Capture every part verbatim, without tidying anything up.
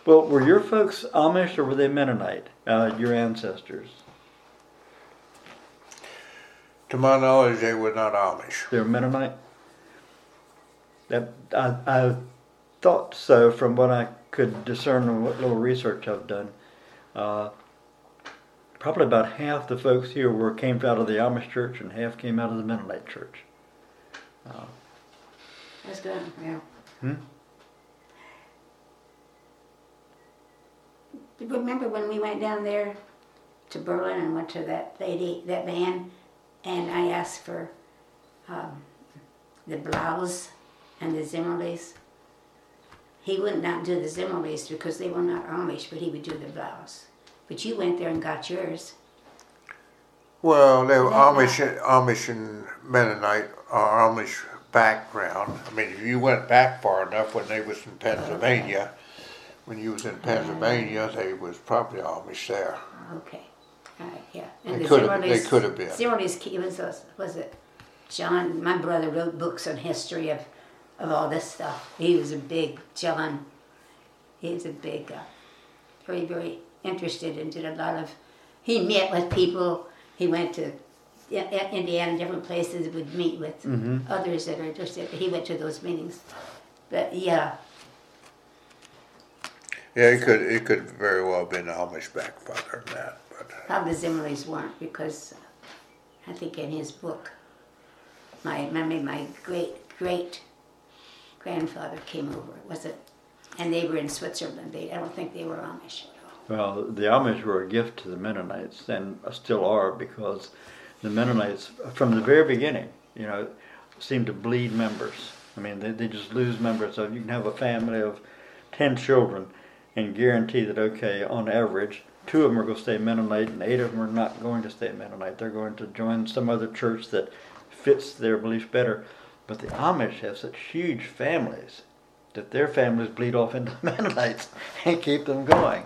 Well, were your folks Amish or were they Mennonite, uh, your ancestors? To my knowledge, they were not Amish. They were Mennonite? That, I, I thought so from what I could discern and what little research I've done. Uh, probably about half the folks here were came out of the Amish church and half came out of the Mennonite church. Uh, That's good, yeah. Hmm? Remember when we went down there to Berlin and went to that lady, that man, and I asked for um, the blouse and the Zimmerlis? He would not do the Zimmerlis because they were not Amish, but he would do the blouse. But you went there and got yours. Well, they were That Amish, Amish and Mennonite, or Amish background. I mean, if you went back far enough when they was in Pennsylvania, when you was in Pennsylvania, they was probably Amish there. Okay, all right, yeah. They could have, they could have been. Zimmerlis, it was, was, was it John, my brother wrote books on history of, of all this stuff. He was a big, John, he was a big, uh, very, very interested and did a lot of, he met with people, he went to Indiana, different places, would meet with mm-hmm. others that are interested. He went to those meetings. But yeah. Yeah, it could it could very well have been Amish back farther than that. But Probably the Zimmerlis weren't because I think in his book, my my my great great grandfather came over. Was it? And they were in Switzerland. They I don't think they were Amish at all. Well, the Amish were a gift to the Mennonites and still are because the Mennonites, from the very beginning, you know, seem to bleed members. I mean, they, they just lose members. So you can have a family of ten children and guarantee that, okay, on average, two of them are going to stay Mennonite and eight of them are not going to stay Mennonite. They're going to join some other church that fits their beliefs better. But the Amish have such huge families that their families bleed off into the Mennonites and keep them going.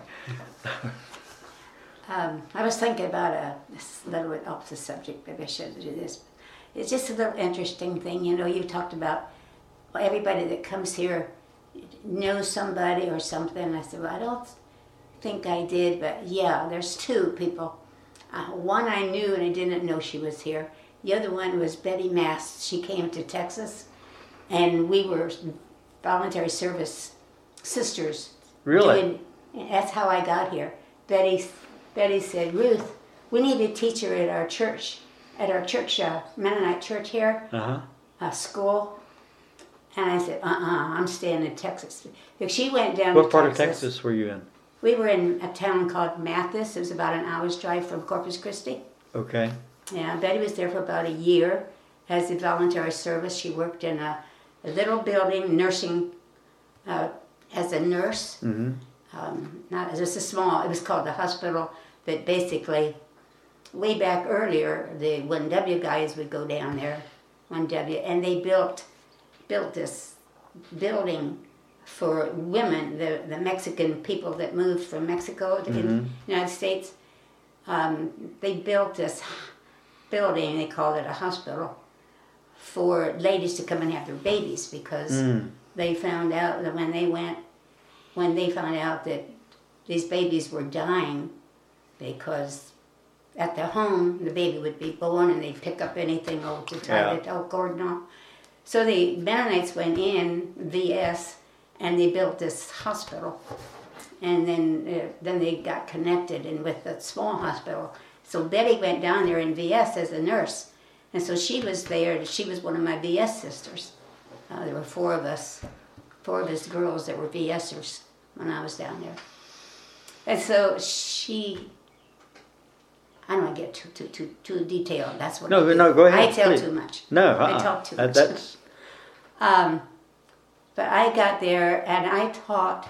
Um, I was thinking about a, this little bit off the subject, maybe I shouldn't do this. It's just a little interesting thing, you know, you talked about well, everybody that comes here knows somebody or something. I said, well, I don't think I did, but yeah, there's two people. Uh, one I knew and I didn't know she was here. The other one was Betty Mast. She came to Texas and we were voluntary service sisters. Really? Doing, that's how I got here. Betty Betty said, Ruth, we need a teacher at our church, at our church, uh, Mennonite church here, Uh-huh. uh, school. And I said, uh-uh, I'm staying in Texas. So she went down What to part Texas. of Texas were you in? We were in a town called Mathis. It was about an hour's drive from Corpus Christi. Okay. Yeah, Betty was there for about a year as a voluntary service. She worked in a, a little building, nursing, uh, as a nurse. Mm-hmm. Um, not it was a small. It was called the hospital. But basically, way back earlier, the one W guys would go down there, one W, and they built built this building for women, the the Mexican people that moved from Mexico to Mm-hmm. the United States. Um, they built this building. They called it a hospital for ladies to come and have their babies because Mm. they found out that when they went, when they found out that these babies were dying because at their home the baby would be born and they'd pick up anything over to try Yeah. to tell cordon. So the Mennonites went in V S and they built this hospital, and then uh, then they got connected and with the small hospital. So Betty went down there in V S as a nurse, and so she was there. She was one of my V S sisters. Uh, there were four of us, four of us girls that were VSers when I was down there, and so she. I don't want to get too too too too detailed. That's what No, I do. no, go ahead, I tell please. too much. No, I uh-uh. talk too That- much. That's Um, but I got there and I taught.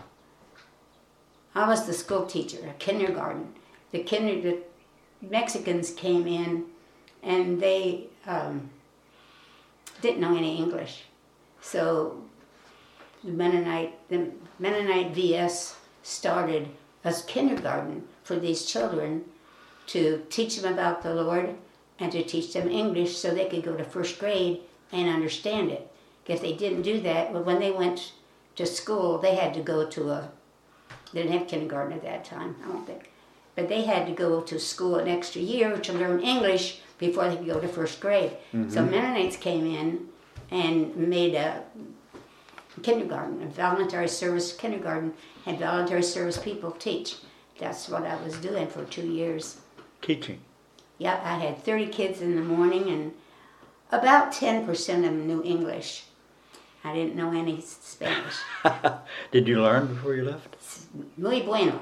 I was the school teacher at kindergarten. The kinder the Mexicans came in, and they um, didn't know any English, so the Mennonite the Mennonite V S started as kindergarten for these children to teach them about the Lord and to teach them English so they could go to first grade and understand it. If they didn't do that, well, when they went to school, they had to go to a They didn't have kindergarten at that time, I don't think. But they had to go to school an extra year to learn English before they could go to first grade. Mm-hmm. So Mennonites came in and made a kindergarten, a voluntary service kindergarten, had voluntary service people teach. That's what I was doing for two years. Teaching? Yeah, I had thirty kids in the morning, and about ten percent of them knew English. I didn't know any Spanish. Did you learn before you left? Muy bueno.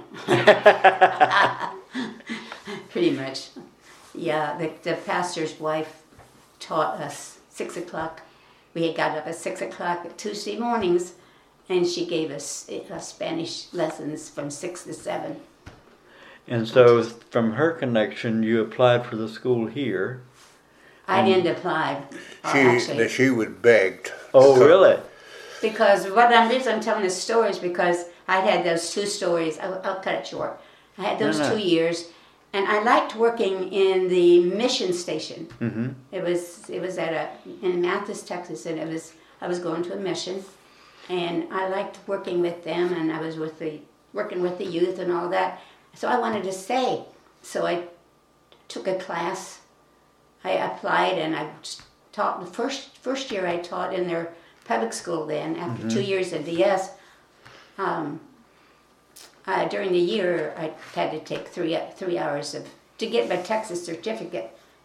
Pretty much. Yeah, the, the pastor's wife taught us six o'clock. We had got up at six o'clock at Tuesday mornings, and she gave us uh, Spanish lessons from six to seven. And so from her connection, you applied for the school here. I didn't apply. She, actually. she was begged. Oh, really? Because what I'm reason I'm telling this story is because I had those two stories. I'll, I'll cut it short. I had those No, no. two years, and I liked working in the mission station. Mm-hmm. It was it was at a in Mathis, Texas, and it was I was going to a mission, and I liked working with them, and I was with the working with the youth and all that. So I wanted to stay. So I took a class. I applied, and I taught the first first year I taught in their public school. Then after mm-hmm. two years at D S, um, uh, during the year I had to take three three hours of to get my Texas certificate.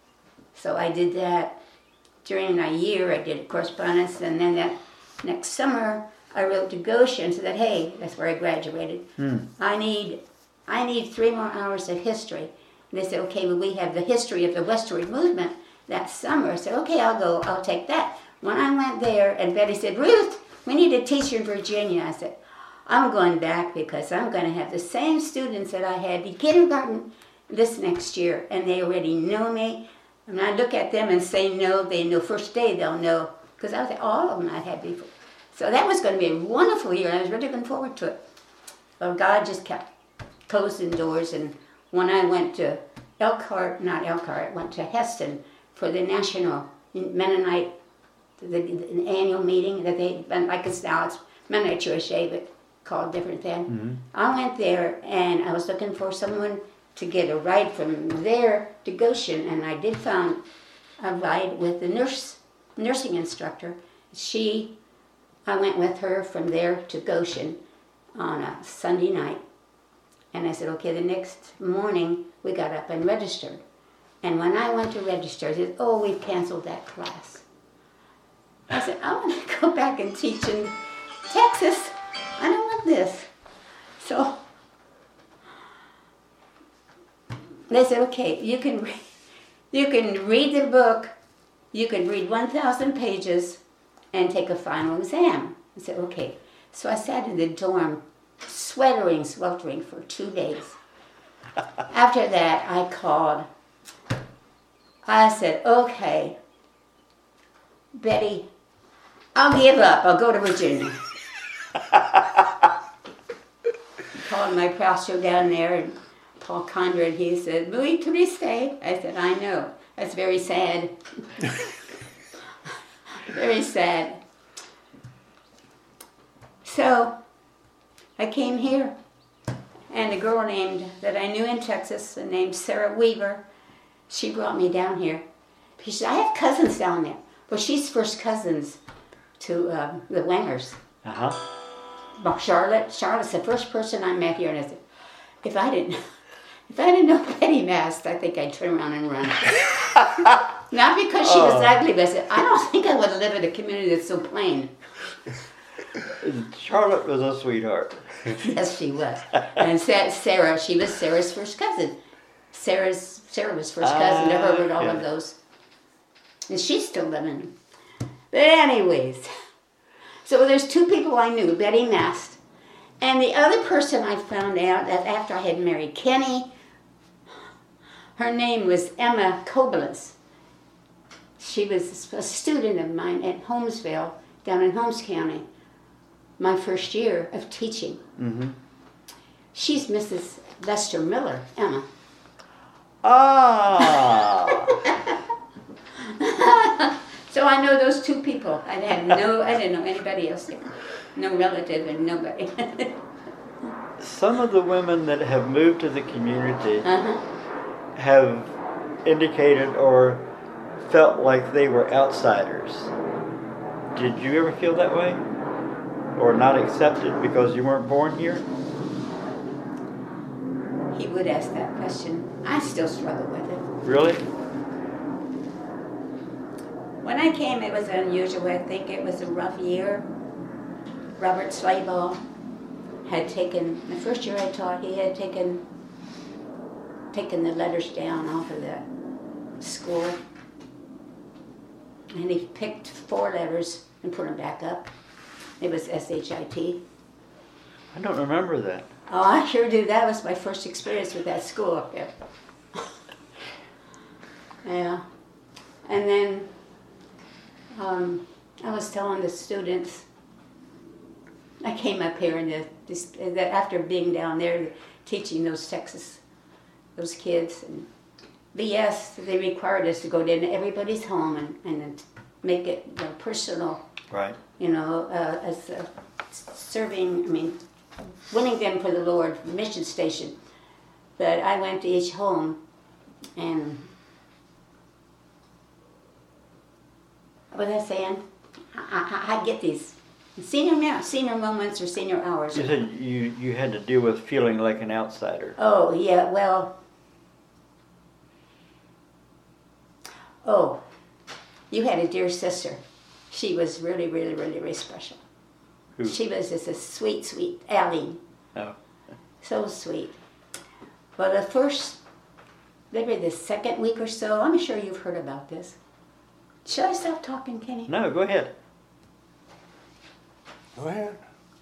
So I did that during a year. I did correspondence, and then that next summer I wrote to Goshen and said, "Hey, that's where I graduated. Hmm. I need I need three more hours of history." And they said, "Okay, well, we have the history of the Westward Movement that summer." I said, "Okay, I'll go. I'll take that." When I went there, and Betty said, "Ruth, we need a teacher in Virginia." I said, "I'm going back because I'm going to have the same students that I had in kindergarten this next year, and they already know me. And I look at them and say no, they know first day they'll know, because I was like, all of them I had before." So that was going to be a wonderful year, and I was really looking forward to it. Well, God just kept closing doors, and when I went to Elkhart, not Elkhart, I went to Heston for the National Mennonite, the, the annual meeting that they, like it's now, it's Mennonite Jewish Day, but called different then. Mm-hmm. I went there, and I was looking for someone to get a ride from there to Goshen, and I did find a ride with the nurse, nursing instructor. She, I went with her from there to Goshen on a Sunday night. And I said, okay, the next morning we got up and registered. And when I went to register, they said, oh, we've canceled that class. I said, I want to go back and teach in Texas. I don't want this. So they said, okay, you can, re- you can read the book, you can read one thousand pages and take a final exam. I said, okay. So I sat in the dorm sweating, sweltering for two days. After that, I called. I said, okay, Betty, I'll give up. I'll go to Virginia. Called my pastor down there, and Paul Conrad, he said, muy triste. I said, I know. That's very sad. Very sad. So I came here, and a girl named that I knew in Texas, named Sarah Weaver, she brought me down here. She said, I have cousins down there. Well, she's first cousins to um, the Wangers. Uh-huh. Well, Charlotte, Charlotte's the first person I met here, and I said, if I didn't, if I didn't know Betty Mast, I think I'd turn around and run. Not because she was Oh. ugly, but I said, I don't think I would live in a community that's so plain. Charlotte was a sweetheart. Yes, she was. And Sa- Sarah, she was Sarah's first cousin. Sarah's Sarah was first cousin to her with all okay. of those. And she's still living. But anyways, so there's two people I knew, Betty Mast. And the other person I found out that after I had married Kenny, her name was Emma Koblenz. She was a student of mine at Holmesville, down in Holmes County, my first year of teaching. Mm-hmm. She's Missus Lester Miller, Emma. Ah! So I know those two people. I had no, I didn't know anybody else there. No relative and nobody. some of the women that have moved to the community Uh-huh. have indicated or felt like they were outsiders. Did you ever feel that way? Or not accepted because you weren't born here? He would ask that question. I still struggle with it. Really? When I came, it was unusual. I think it was a rough year. Robert Slayball had taken, the first year I taught, he had taken taken the letters down off of the school. And he picked four letters and put them back up. It was S H I T. I don't remember that. Oh, I sure do. That was my first experience with that school up there. Yeah. And then um, I was telling the students, I came up here and the, this, the, after being down there teaching those Texas, those kids, and B S, they required us to go into everybody's home and, and make it, you know, personal. Right. You know, uh, as uh, serving, I mean, winning them for the Lord, mission station. But I went to each home and, what was I saying? I, I, I get these senior senior moments or senior hours. You said you, you had to deal with feeling like an outsider. Oh, yeah, well, oh, you had a dear sister. She was really, really, really, really special. Who? She was just a sweet, sweet Aline. Oh. So sweet. Well, the first, maybe the second week or so, I'm sure you've heard about this. Should I stop talking, Kenny? No, go ahead. Go ahead.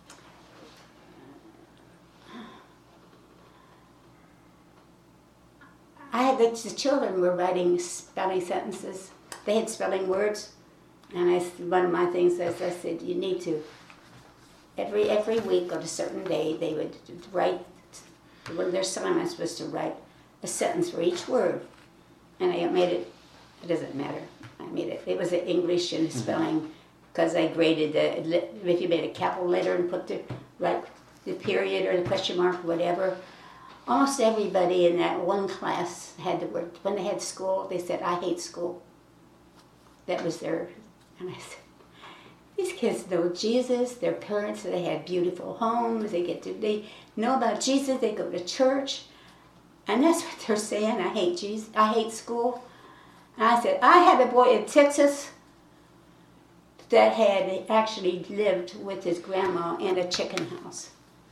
I had the, the children were writing spelling sentences. They had spelling words, and I one of my things is I said you need to every every week on a certain day they would write. One of their assignments was to write a sentence for each word, and I made it. It doesn't matter. I made it. It was in English and spelling because I graded the. If you made a capital letter and put the right the period or the question mark, whatever. Almost everybody in that one class had the word, when they had school, they said, I hate school. That was their, and I said, these kids know Jesus, their parents, they had beautiful homes, they get to, they know about Jesus, they go to church, and that's what they're saying, I hate Jesus, I hate school. And I said, I had a boy in Texas that had actually lived with his grandma in a chicken house.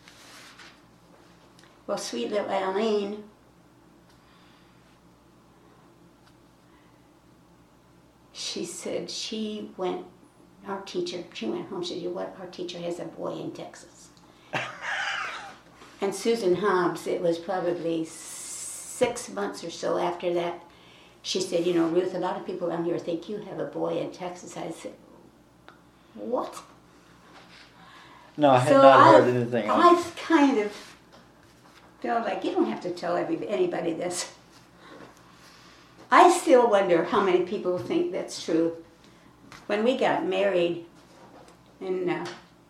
Well, sweet little Aline, she said she went, our teacher, she went home, she said, what, our teacher has a boy in Texas. And Susan Hobbs, it was probably six months or so after that, she said, you know, Ruth, a lot of people around here think you have a boy in Texas. I said, what? No, I had so not I, heard anything on I kind of feel like you don't have to tell every, anybody this. I still wonder how many people think that's true. When we got married, and uh,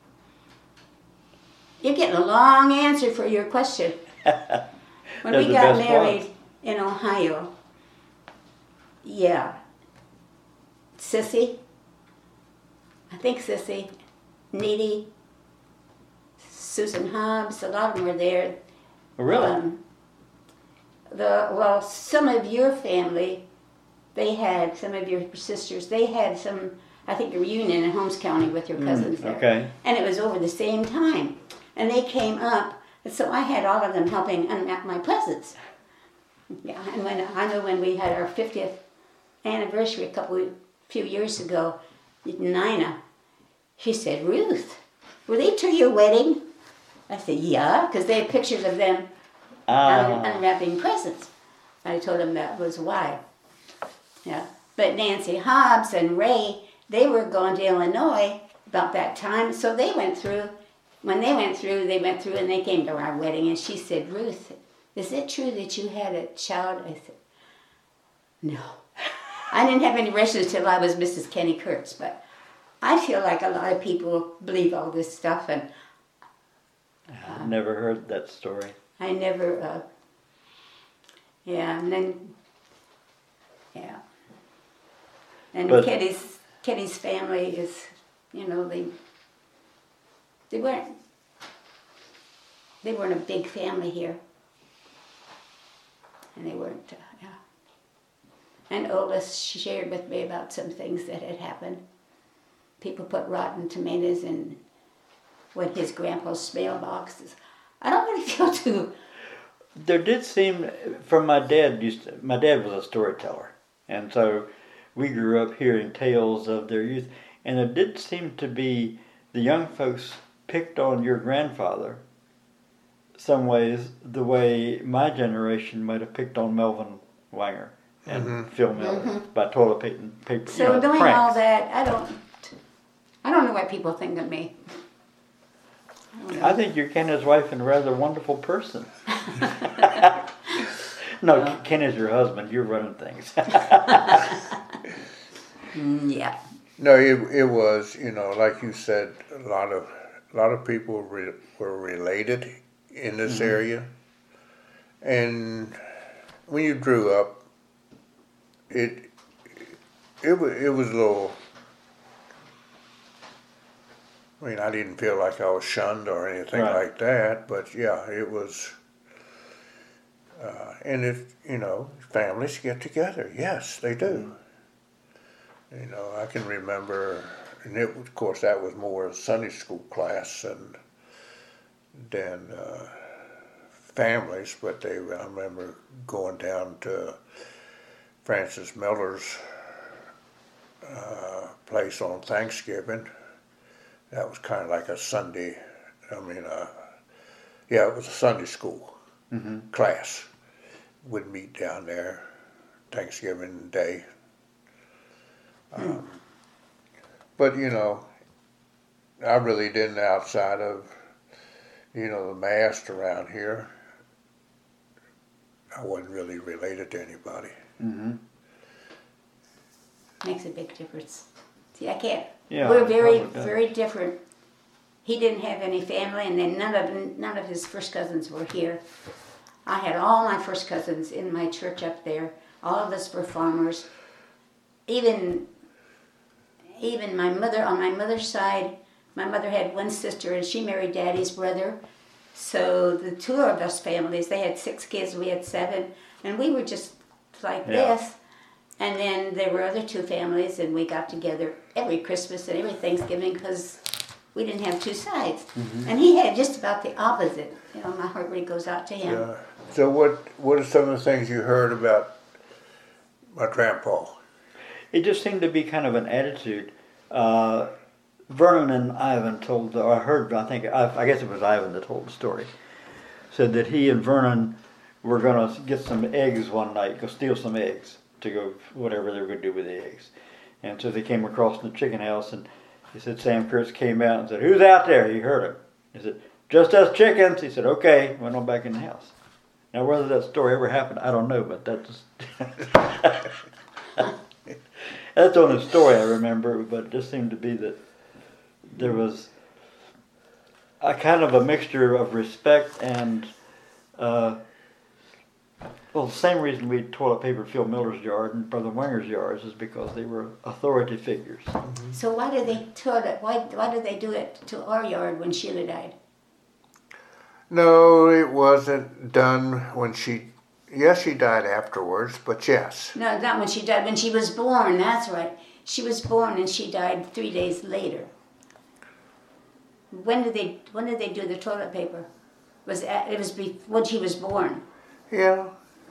you're getting a long answer for your question. When That's we the got best married part. in Ohio, yeah, Sissy, I think Sissy, Needy, Susan Hobbs, a lot of them were there. Oh, really? Um, the well, some of your family, they had some of your sisters. They had some, I think, a reunion in Holmes County with your cousins Mm, there, okay. and it was over the same time. And they came up, and so I had all of them helping unwrap my presents. Yeah, and when I know when we had our fiftieth anniversary a couple, few years ago, Nina, she said, Ruth, were they to your wedding? I said, yeah, because they had pictures of them Ah. un- unwrapping presents. I told them that was why. Yeah. But Nancy Hobbs and Ray, they were going to Illinois about that time, so they went through. When they went through, they went through and they came to our wedding, and she said, Ruth, is it true that you had a child? I said, no. I didn't have any relatives till I was Missus Kenny Kurtz, but I feel like a lot of people believe all this stuff, and never heard that story. I never, uh, yeah, and then, yeah. And But- Kenny's, Kenny's family is, you know, they, they weren't, they weren't a big family here. And they weren't, uh, yeah. And Otis shared with me about some things that had happened. People put rotten tomatoes in when his grandpa's mailboxes. I don't really feel too. There did seem, from my dad, used to, my dad was a storyteller, and so we grew up hearing tales of their youth, and it did seem to be the young folks picked on your grandfather some ways the way my generation might have picked on Melvin Wanger and Mm-hmm. Phil Miller Mhm. by toilet paper, paper So you know, doing pranks. all that, I don't. I don't know what people think of me. I don't know. I think you're Ken's wife and a rather wonderful person. No, Ken is your husband. You're running things. Mm, yeah. No, it, it was, you know, like you said, a lot of, a lot of people re, were related in this Mm-hmm. area. And when you grew up, it, it was, it was a little, I mean, I didn't feel like I was shunned or anything Right. like that, but yeah, it was, uh, and if, you know, families get together, yes, they do. You know, I can remember, and it, of course, that was more a Sunday school class than, than uh, families, but they, I remember going down to Francis Miller's uh, place on Thanksgiving. That was kind of like a Sunday, I mean, uh, yeah, it was a Sunday school Mm-hmm. class. Would meet down there Thanksgiving Day. Um, but, you know, I really didn't, outside of, you know, the mast around here, I wasn't really related to anybody. Mm-hmm. Makes a big difference. See, I can't. Yeah, We're it very, probably does. very different. He didn't have any family, and then none of none of his first cousins were here. I had all my first cousins in my church up there. All of us were farmers. Even, even my mother, on my mother's side, my mother had one sister, and she married Daddy's brother. So the two of us families, they had six kids, we had seven, and we were just like Yeah. this. And then there were other two families, and we got together every Christmas and every Thanksgiving because we didn't have two sides. Mm-hmm. And he had just about the opposite. You know, my heart really goes out to him. Uh, so what, what are some of the things you heard about my grandpa? It just seemed to be kind of an attitude. Uh, Vernon and Ivan told, or I heard, I think, I, I guess it was Ivan that told the story, said that he and Vernon were going to get some eggs one night, go steal some eggs to go, whatever they were going to do with the eggs. And so they came across the chicken house, and he said Sam Kurtz came out and said, "Who's out there?" He heard him. He said, "Just us chickens." He said, "Okay." Went on back in the house. Now, whether that story ever happened, I don't know, but that's that's the only story I remember. But it just seemed to be that there was a kind of a mixture of respect and, uh, well, the same reason we toilet paper Phil Miller's yard and Brother Wenger's yards is because they were authority figures. So why did they toilet? Why why did they do it to our yard when Sheila died? No, it wasn't done when she, yes, she died afterwards, but yes. No, not when she died. When she was born. That's right. She was born and she died three days later. When did they When did they do the toilet paper? Was at, it was be, when she was born? Yeah.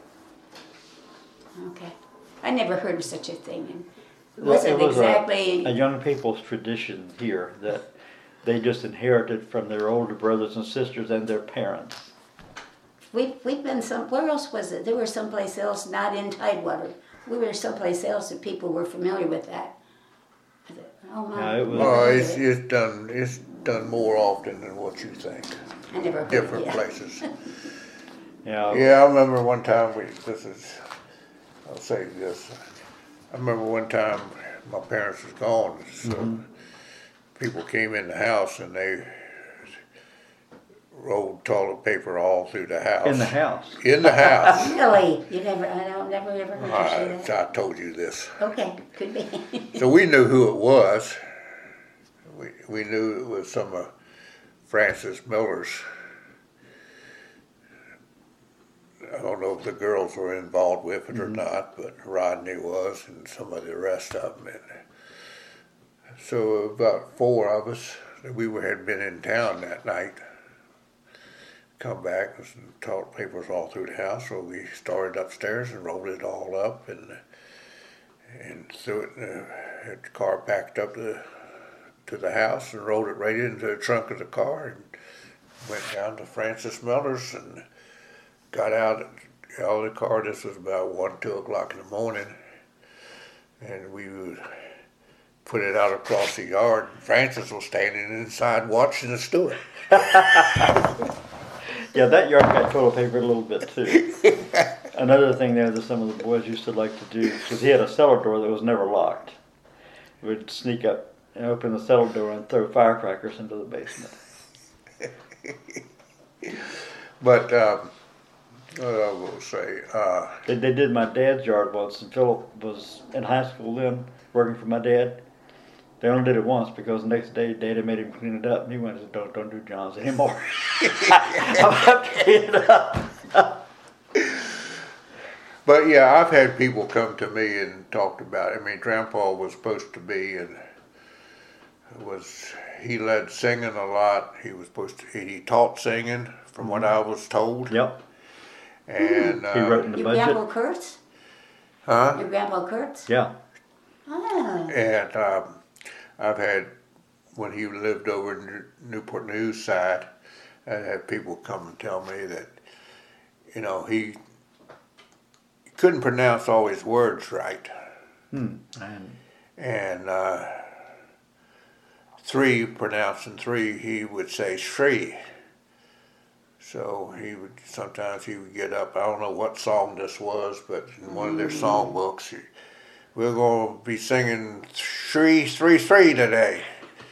Okay, I never heard of such a thing. And it Well, wasn't it was a- exactly. A young people's tradition here that they just inherited from their older brothers and sisters and their parents. We we've been some. Where else was it? There was someplace else, not in Tidewater. We were someplace else that people were familiar with that. I thought, oh my! Yeah, it was- Well, it's, it's done, it's done more often than what you think. I never heard Different of it. places. Yeah, Yeah, I remember one time we, this is, I'll say this. I remember one time my parents was gone, so Mm-hmm. people came in the house and they, rolled toilet paper all through the house. In the house. In the house. Really? You never, I don't, never ever heard you say I, that. I told you this. Okay, could be. So we knew who it was. We, we knew it was some of Francis Miller's. I don't know if the girls were involved with it or Mhm. not, but Rodney was and some of the rest of them. And so about four of us, we were, had been in town that night. Come back with some toilet papers all through the house, so we started upstairs and rolled it all up and and threw it in the, had the car packed up to, to the house and rolled it right into the trunk of the car and went down to Francis Miller's and got out, got out of the car. This was about one, two o'clock in the morning, and we would put it out across the yard. Francis was standing inside watching us do it. Yeah, that yard got toilet paper a little bit too. Another thing there that some of the boys used to like to do, because he had a cellar door that was never locked. We'd sneak up and open the cellar door and throw firecrackers into the basement. But um, what I will say, uh, They, they did my dad's yard once, and Philip was in high school then, working for my dad. They only did it once because the next day Dad had made him clean it up, and he went and said, don't, don't do John's anymore. I'll have to clean it up. but yeah, I've had people come to me and talked about it. I mean, Grandpa was supposed to be, and was he led singing a lot. He was supposed to, he taught singing, from what I was told. Yep. And uh, He wrote in the Your budget. grandpa Kurtz? huh? Your grandpa Kurtz? Yeah. Oh. And um, I've had, when he lived over in New- Newport News side, I had people come and tell me that, you know, he couldn't pronounce all his words right. Hmm. And And uh, three, pronouncing three, he would say Shri. So he would, sometimes he would get up, I don't know what song this was, but in one of their song books, he, we're going to be singing Shri, Shri, Shri today.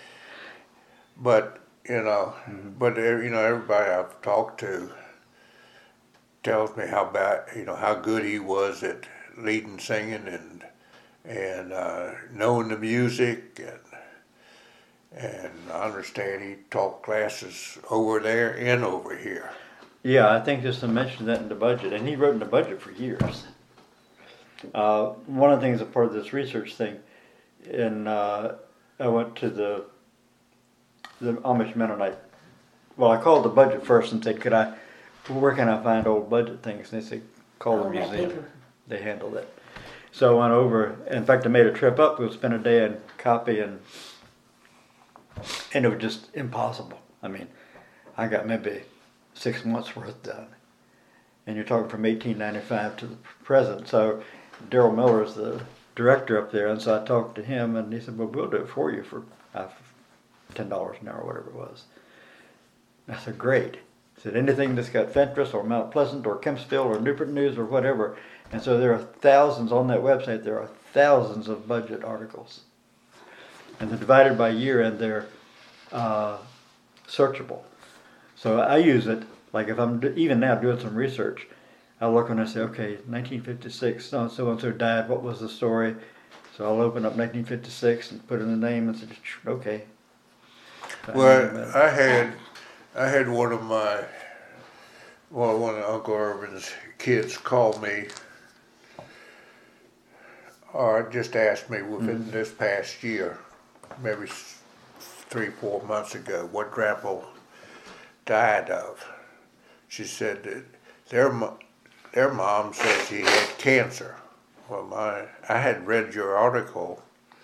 But, you know, Mm-hmm. but, uh, you know, everybody I've talked to tells me how bad, you know, how good he was at leading singing and, and uh, knowing the music. And, and I understand he taught classes over there and over here. yeah, I think just to mention that in the budget, and he wrote in the budget for years. Uh, one of the things, a part of this research thing, and uh, I went to the the Amish Mennonite. Well, I called the budget first and said, "Could I? Where can I find old budget things?" And they said, "Call the Oh, that museum. paper. They handle it." So I went over. In fact, I made a trip up. We'll spend a day and copy, and and it was just impossible. I mean, I got maybe six months worth done, and you're talking from eighteen ninety-five to the present. So Daryl Miller is the director up there, and so I talked to him, and he said, "Well, we'll do it for you for uh, ten dollars an hour, whatever it was." I said, "Great." He said, "Anything that's got Fentress or Mount Pleasant or Kempsville or Newport News or whatever." And so there are thousands on that website. There are thousands of budget articles, and they're divided by year, and they're uh, searchable. So I use it, like if I'm do- even now doing some research, I look and I say, okay, nineteen fifty-six, so and so and so died, what was the story? So I'll open up nineteen fifty-six and put in the name and say, okay. Well, I had, I had one of my, well, one of Uncle Irvin's kids called me, or just asked me within Mhm. this past year, maybe s- three, four months ago, what Grandpa died of. She said that their mo- their mom says he had cancer. Well, my I had read your article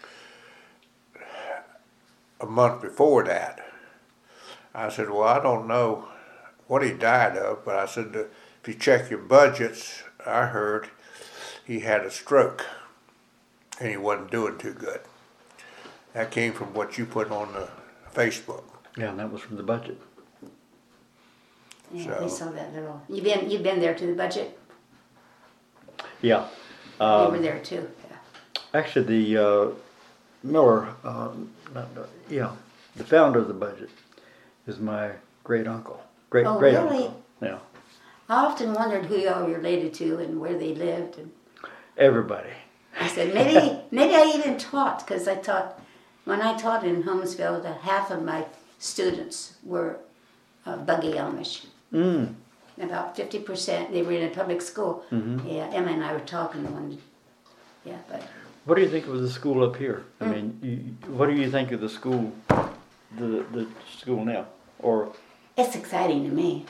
a month before that. I said, well, I don't know what he died of, but I said, if you check your budgets, I heard he had a stroke and he wasn't doing too good. That came from what you put on the Facebook. Yeah, and that was from the budget. Yeah, we So- saw that little. You've been you've been there to the budget. Yeah. we Um, were there too. Yeah. Actually, the uh, Miller, uh, not, uh, yeah, the founder of the budget is my great uncle, Great Oh, great really? uncle. Yeah. I often wondered who y'all were related to and where they lived. And Everybody. I said, maybe maybe I even taught, because I taught, when I taught in Holmesville, the half of my students were uh, Buggy Amish. Mm. About fifty percent, they were in a public school. Mm-hmm. Yeah, Emma and I were talking one, yeah, but What do you think of the school up here? I Mm. mean, you, what do you think of the school, the the school now? Or it's exciting to me.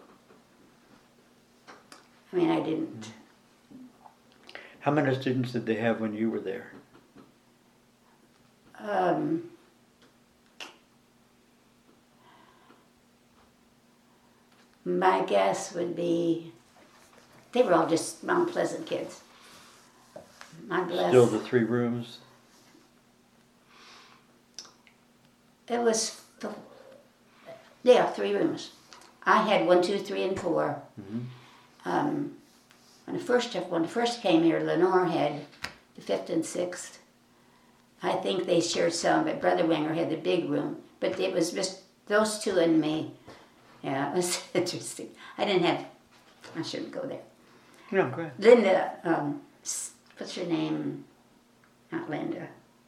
I mean, I didn't, how many students did they have when you were there? um, my guess would be, they were all just Mount Pleasant kids. My bless. Still the three rooms? It was, the, yeah, three rooms. I had one, two, three, and four. Mhm. Um, when I first when I first came here, Lenore had the fifth and sixth. I think they shared some, but Brother Wenger had the big room. But it was just those two and me. Yeah, it was interesting. I didn't have. I shouldn't go there. No, go ahead. Linda, um, s- what's her name? Not Linda.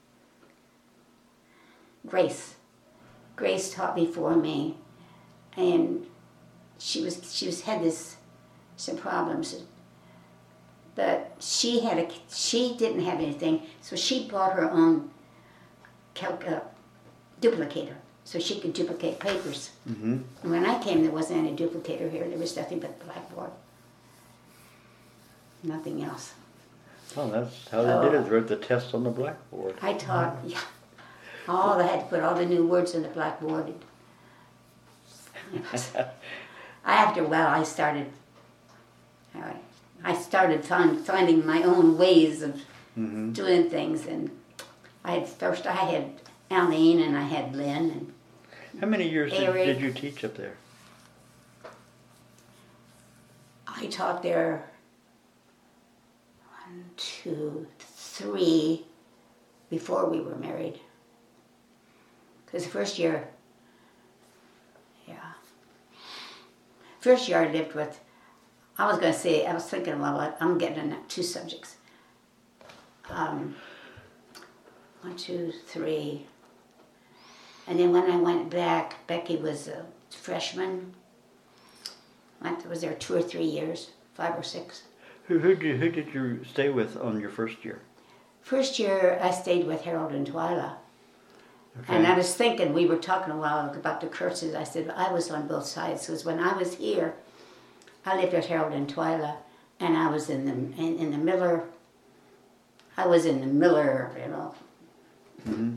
Grace. Grace taught before me, and she was she was had this some problems, but she had a she didn't have anything, so she bought her own calc, uh, duplicator, so she could duplicate papers. Mm-hmm. And when I came, there wasn't any duplicator here. There was nothing but blackboard, nothing else. Oh, that's how they did it. They wrote the test on the blackboard. I taught, yeah. All I had to put all the new words in the blackboard. It was- After a while, I started. all right, I started find, finding my own ways of Mm-hmm. doing things, and I had first I had Aline and I had Lynn, and How many years did, Eric. did you teach up there? I taught there one, two, three before we were married. Because the first year, yeah. First year I lived with, I was going to say, I was thinking, well, I'm getting into two subjects. Um, one, two, three. And then when I went back, Becky was a freshman. I was there two or three years, five or six. Who who did you, who did you stay with on your first year? First year I stayed with Harold and Twyla. Okay. And I was thinking, we were talking a while about the curses. I said, I was on both sides. Because when I was here, I lived with Harold and Twyla, and I was in the in, in the Miller, I was in the Miller, you know. Mm-hmm.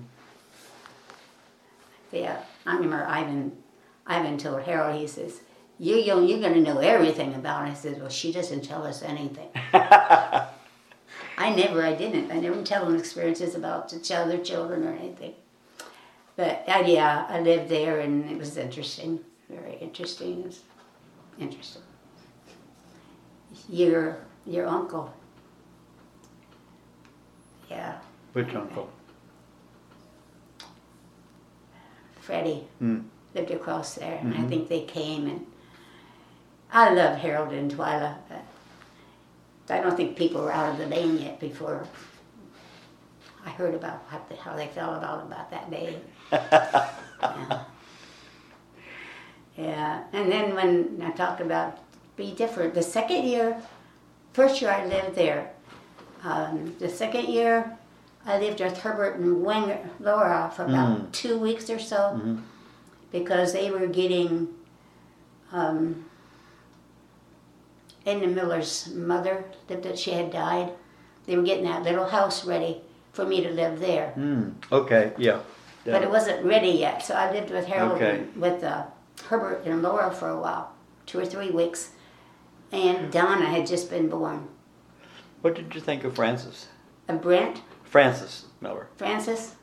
Yeah, I remember Ivan, Ivan told Harold, he says, you, you, you're going to know everything about it. I said, well, she doesn't tell us anything. I never, I didn't. I never tell them experiences about each other, children, or anything. But uh, yeah, I lived there, and it was interesting, very interesting. It was interesting. Your your uncle, yeah. Which uncle? Freddie Mm. lived across there, and I Mhm. think they came. And I love Harold and Twyla, but I don't think people were out of the lane yet before I heard about what the, how they felt about about that day. Yeah. Yeah, and then when I talked about be different, the second year, first year I lived there. Um, the second year, I lived with Herbert and Wenger, Laura for about Mm. two weeks or so, Mm-hmm. because they were getting, um, Edna Miller's mother lived that she had died. They were getting that little house ready for me to live there. Mm. Okay, yeah. But yeah. it wasn't ready yet, so I lived with Harold Okay. and with uh, Herbert and Laura for a while, two or three weeks. And Donna had just been born. What did you think of Francis? And Brent, Francis Miller. Francis,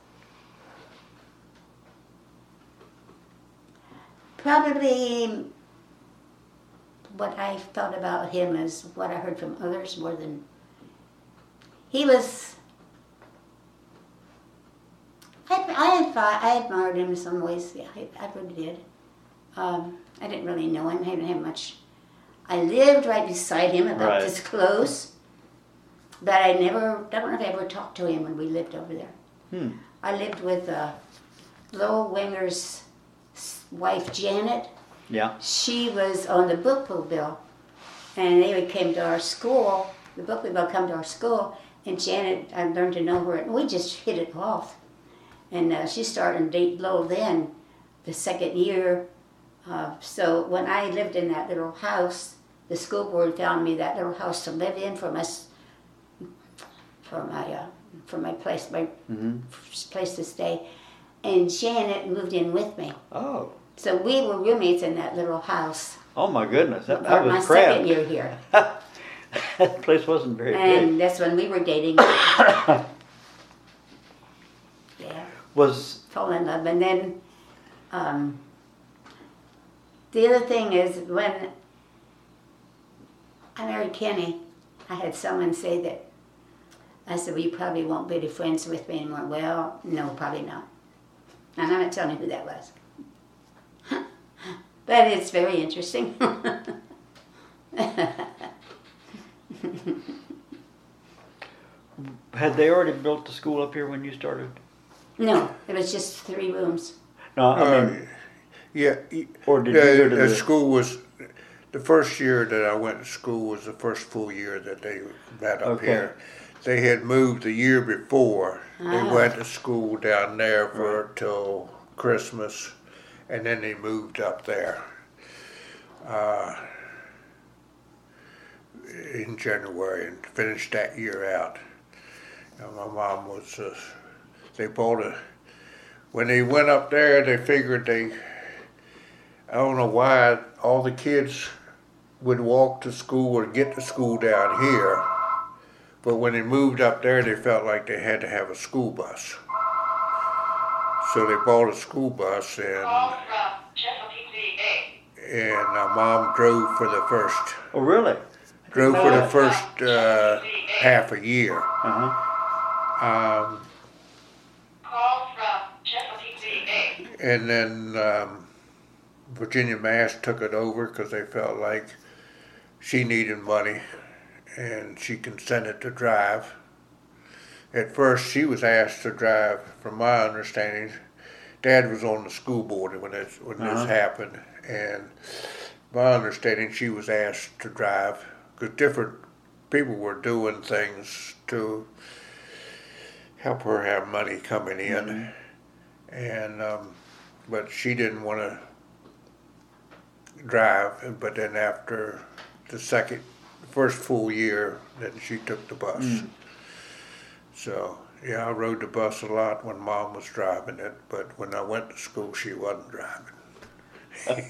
probably what I thought about him is what I heard from others more than he was. I I, admi- I admired him in some ways. Yeah, I, I really did. Um, I didn't really know him. I didn't have much. I lived right beside him, about Right. this close. But I never, I don't know if I ever talked to him when we lived over there. Hmm. I lived with uh, Lowell Winger's wife, Janet. Yeah. She was on the book pool bill. And they would came to our school, the book pool bill come to our school, and Janet, I learned to know her, and we just hit it off. And uh, she started to date Lowell then, the second year. Uh, so when I lived in that little house, the school board found me that little house to live in for my, for my, uh, for my place, my Mm-hmm. place to stay. And Janet moved in with me. Oh. So we were roommates in that little house Oh my goodness. That, for that my was second cramped. year here. That place wasn't very big. And that's when we were dating. Yeah, Was fall in love. And then um, the other thing is when I married Kenny, I had someone say that, I said, well, you probably won't be friends with me anymore. Well, no, probably not. And I'm not telling you who that was. But it's very interesting. had they already built the school up here when you started? No, it was just three rooms. No, I Uh, mean, yeah, y- or did you go to the, the the? school was, the first year that I went to school was the first full year that they met up Okay. here. They had moved the year before. They Ah. went to school down there for till Christmas, and then they moved up there uh, in January and finished that year out. And my mom was, uh, they bought a, when they went up there, they figured they, I don't know why, all the kids would walk to school or get to school down here. But when they moved up there, they felt like they had to have a school bus. So they bought a school bus, and Call from Chesapeake V A. and uh, Mom drove for the first Oh, really? drove know for the that. first uh, half a year. Uh huh. Um, Call from Chesapeake V A. and then um, Virginia Mass took it over because they felt like she needed money, and she consented to drive. At first, she was asked to drive. From my understanding, Dad was on the school board when this when Uh-huh. this happened, and my understanding, she was asked to drive because different people were doing things to help her have money coming in, Mm-hmm. and um, but she didn't want to drive. But then after the second, first full year, then she took the bus. Mm. So yeah, I rode the bus a lot when Mom was driving it, but when I went to school, she wasn't driving.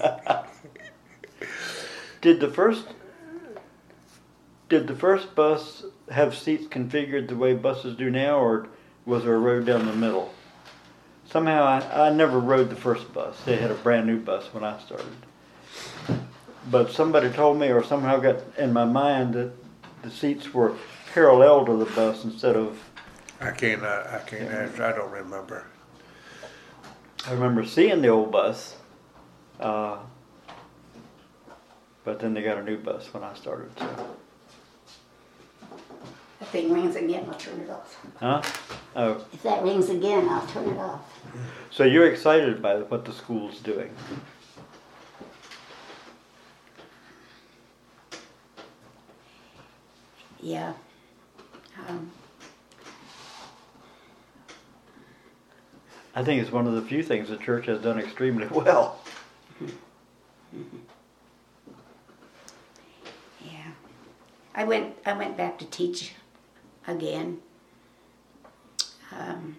Did the first? Did the first bus have seats configured the way buses do now, or was there a road down the middle? Somehow I, I never rode the first bus. They had a brand new bus when I started. But somebody told me, or somehow got in my mind, that the seats were parallel to the bus instead of. I can't. Uh, I can't answer. I don't remember. I remember seeing the old bus, uh, but then they got a new bus when I started. So. That thing rings again, I'll turn it off. Huh? Oh, If that rings again, I'll turn it off. so you're excited by what the school's doing? Yeah. Um, I think it's one of the few things the church has done extremely well. yeah. I went. I went back to teach again. Um,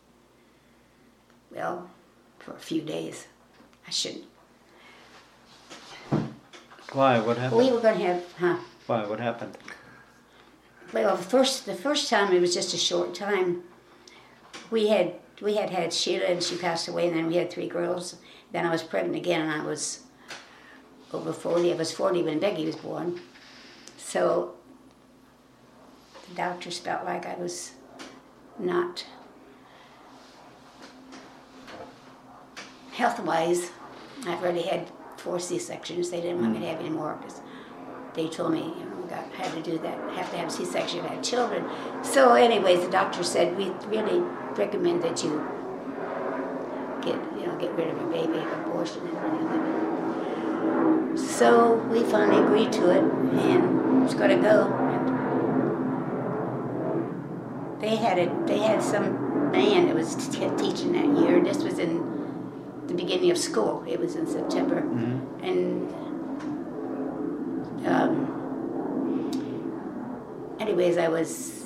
well, for a few days. I shouldn't. Why? What We happened? were going to have, huh? Why? What happened? Well, the first the first time it was just a short time. We had we had had Sheila and she passed away, and then we had three girls. Then I was pregnant again, and I was over forty. I was forty when Becky was born. So the doctors felt like I was not health-wise I've already had four C-sections. They didn't want me to have any more because they told me, you know, got had to do that, have to have a C-section if I had children. So, anyways, the doctor said we really recommend that you get, you know, get rid of your baby, abortion, and everything. So we finally agreed to it, and it's going to go. And they had it. They had some man that was t- teaching that year. This was in the beginning of school. It was in September, Mm-hmm. and um, anyways, I was.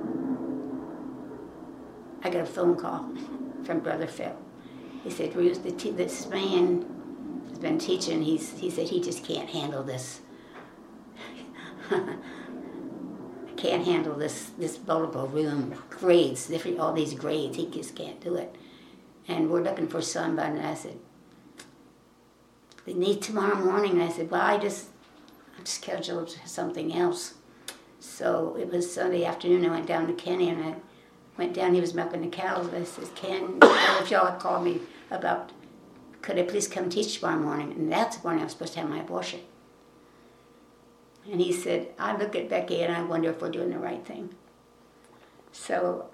I got a phone call from Brother Phil. He said, "Ruth, the t- this man has been teaching. He's he said he just can't handle this. Can't handle this this multiple room grades, different all these grades. He just can't do it. And we're looking for somebody." And I said, "We need tomorrow morning." And I said, "Well, I just I'm scheduled something else." So it was Sunday afternoon. I went down to Kenny, and I went down. He was milking the cows. I said, "Ken, if y'all had called me about, could I please come teach tomorrow morning?" And that's the morning I was supposed to have my abortion. And he said, "I look at Becky and I wonder if we're doing the right thing." So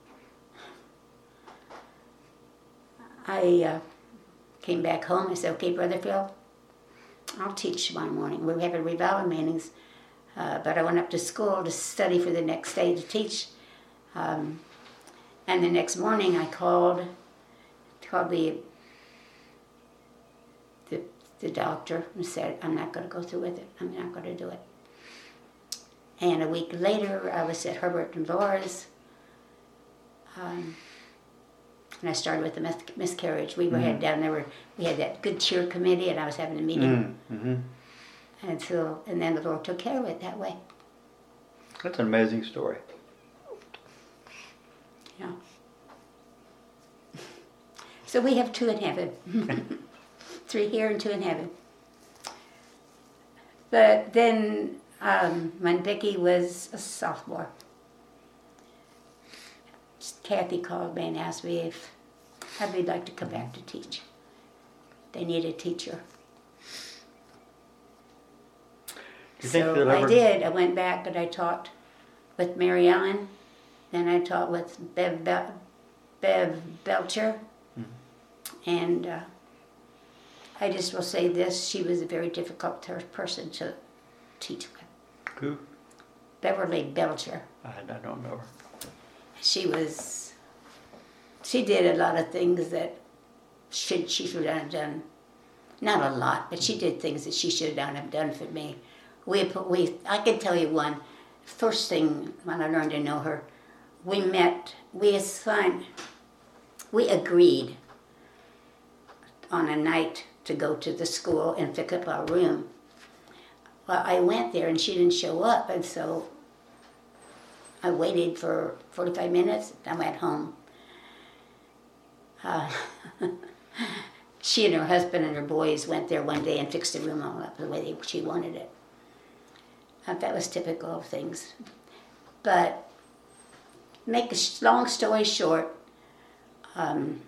I uh, came back home. I said, "Okay, Brother Phil, I'll teach tomorrow morning. We're having revival meetings, uh, but I went up to school to study for the next day to teach." Um, and the next morning I called, called the, the the doctor and said, "I'm not going to go through with it. I'm not going to do it." And a week later, I was at Herbert and Laura's, um, and I started with the mis- miscarriage. We were Mm-hmm. headed down there. Were, we had that good cheer committee, and I was having a meeting. Mm-hmm. And so, and then the Lord took care of it that way. That's an amazing story. Yeah. So we have two in heaven. Three here and two in heaven. But then, um, when Becky was a sophomore, Kathy called me and asked me if I'd like to come back to teach. They need a teacher. Do you think So they'll I ever- did. I went back and I taught with Mary Ellen. Then I taught with Bev, Bel- Bev Belcher. And uh, I just will say this, she was a very difficult ter- person to teach with. Who? Beverly Belcher. I, I don't know her. She was, she did a lot of things that should she should have done. Not a lot, but she did things that she should not have done for me. We, put, we, I can tell you one. First thing when I learned to know her, we met, we assigned, we agreed on a night to go to the school and pick up our room. Well, I went there and she didn't show up, and so I waited for forty-five minutes. I went home. Uh, she and her husband and her boys went there one day and fixed the room all up the way they, she wanted it. Uh, that was typical of things. But make a long story short, um,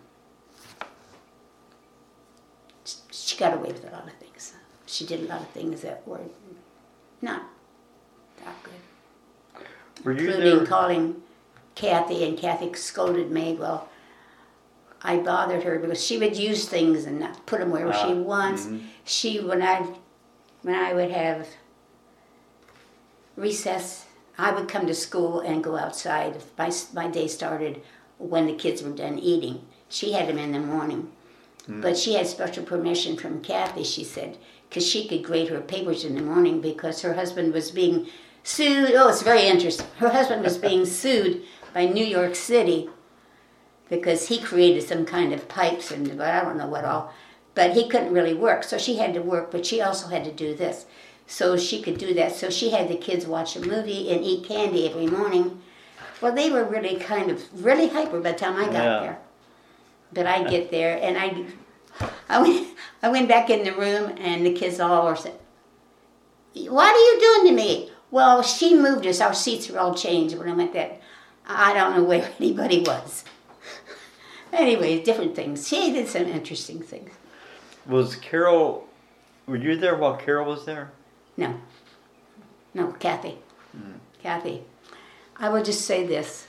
she got away with a lot of things. She did a lot of things that were not that good. Were you Including there? calling Kathy, and Kathy scolded me. Well, I bothered her because she would use things and not put them where Ah, she wants. mhm. She, when I, when I would have recess, I would come to school and go outside. My, my day started when the kids were done eating. She had them in the morning. But she had special permission from Kathy, she said, because she could grade her papers in the morning because her husband was being sued. Oh, it's very interesting. Her husband was being sued by New York City because he created some kind of pipes and but I don't know what all. But he couldn't really work, so she had to work, but she also had to do this. So she could do that. So she had the kids watch a movie and eat candy every morning. Well, they were really kind of, really hyper by the time I got Yeah. there. But I get there, and I, I went, I went back in the room, and the kids all were saying, "What are you doing to me?" Well, she moved us. Our seats were all changed when I went there. I don't know where anybody was. Anyway, different things. She did some interesting things. Was Carol, were you there while Carol was there? No. No, Kathy. Mm. Kathy. I will just say this.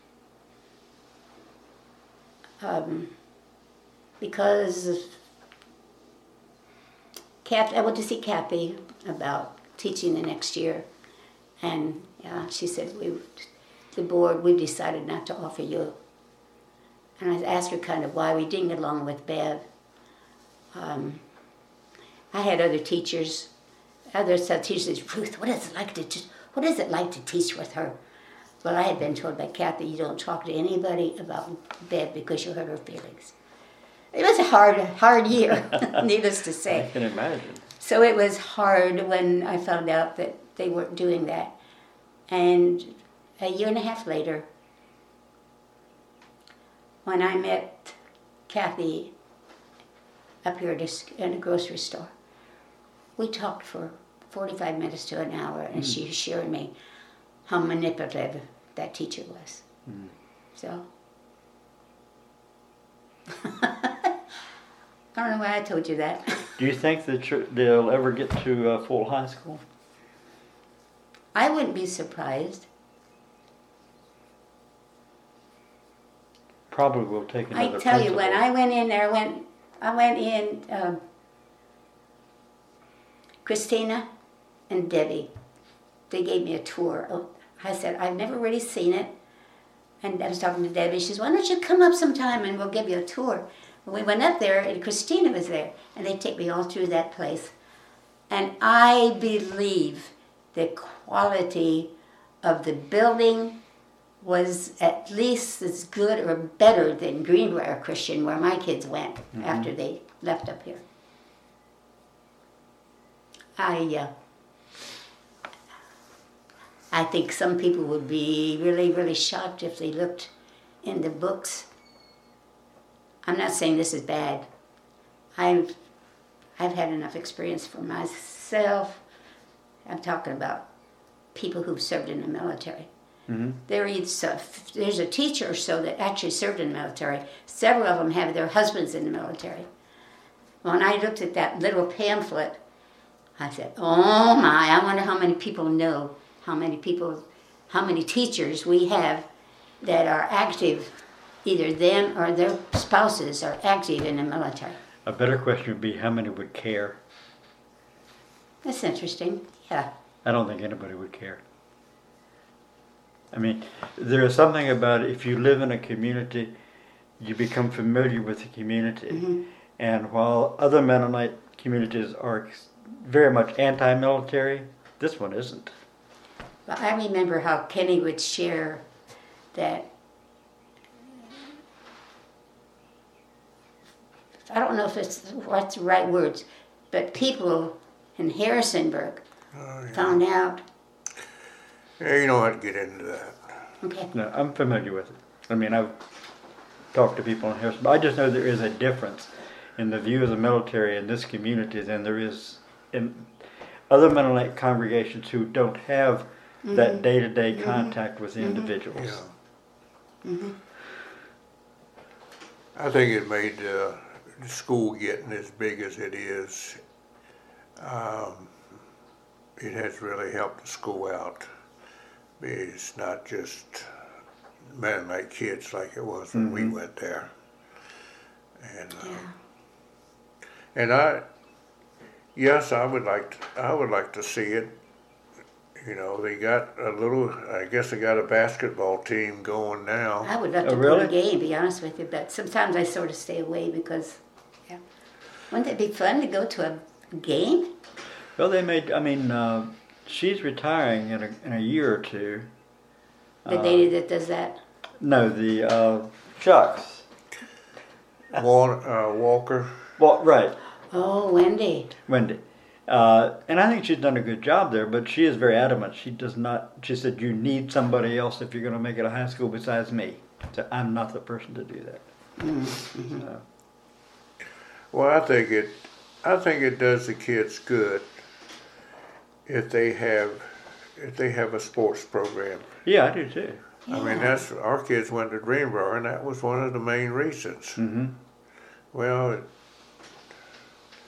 Um, because Kathy, I went to see Kathy about teaching the next year. And yeah, she said, we, the board, we decided not to offer you. And I asked her kind of why we didn't get along with Bev. Um, I had other teachers, other teachers, Ruth, what is it like to just, what is it like to teach with her? Well, I had been told by Kathy, you don't talk to anybody about Bev because you'll hurt her feelings. It was a hard, hard year, needless to say. I can imagine. So it was hard when I found out that they weren't doing that. And a year and a half later, when I met Kathy up here in a grocery store, we talked for forty-five minutes to an hour, and mm. she assured me how manipulative that teacher was. Mm. So, I don't know why I told you that. Do you think that they'll ever get to uh, full high school? I wouldn't be surprised. Probably will take another I tell you, principal. when I went in there, when I went in, um, Christina and Debbie, they gave me a tour. Oh, I said, I've never really seen it. And I was talking to Debbie. She says, why don't you come up sometime and we'll give you a tour. And we went up there, and Christina was there. And they take me all through that place. And I believe the quality of the building was at least as good or better than Greenbrier Christian, where my kids went mm-hmm. after they left up here. I, uh, I think some people would be really, really shocked if they looked in the books. I'm not saying this is bad. I've, I've had enough experience for myself. I'm talking about people who've served in the military. Mm-hmm. There is a, there's a teacher or so that actually served in the military. Several of them have their husbands in the military. When I looked at that little pamphlet, I said, oh my, I wonder how many people know, how many people, how many teachers we have that are active, either them or their spouses are active in the military. A better question would be how many would care? That's interesting, yeah. I don't think anybody would care. I mean, there is something about if you live in a community, you become familiar with the community. Mm-hmm. And while other Mennonite communities are very much anti-military, this one isn't. Well, I remember how Kenny would share that, I don't know if it's what's the right words, but people in Harrisonburg oh, yeah. found out. Yeah, you don't have to get into that. Okay. No, I'm familiar with it. I mean, I've talked to people in Harrisonburg. I just know there is a difference in the view of the military in this community than there is in other Mennonite congregations who don't have mm-hmm. that day-to-day mm-hmm. contact with the mm-hmm. individuals. Yeah. Mm-hmm. I think it made uh, the school getting as big as it is, um, it has really helped the school out. It's not just Mennonite kids like it was when mm-hmm. we went there. And uh, yeah. and I, yes, I would like to, I would like to see it. You know, they got a little. I guess they got a basketball team going now. I would love to oh, go really? to a game, to be honest with you, but sometimes I sort of stay away because, yeah, wouldn't it be fun to go to a game? Well, they made. I mean. Uh, She's retiring in a, in a year or two. The uh, lady that does that? No, the uh, Chucks. Wal- uh, Walker. Well, right. Oh, Wendy. Wendy. Uh, and I think she's done a good job there, but she is very adamant. She does not, she said, you need somebody else if you're going to make it a high school besides me. So I'm not the person to do that. Mm-hmm. So. Well, I think it, I think it does the kids good. If they have, if they have a sports program. Yeah, I do too. Yeah. I mean, that's our kids went to Greenbrier, and that was one of the main reasons. Mm-hmm. Well, it,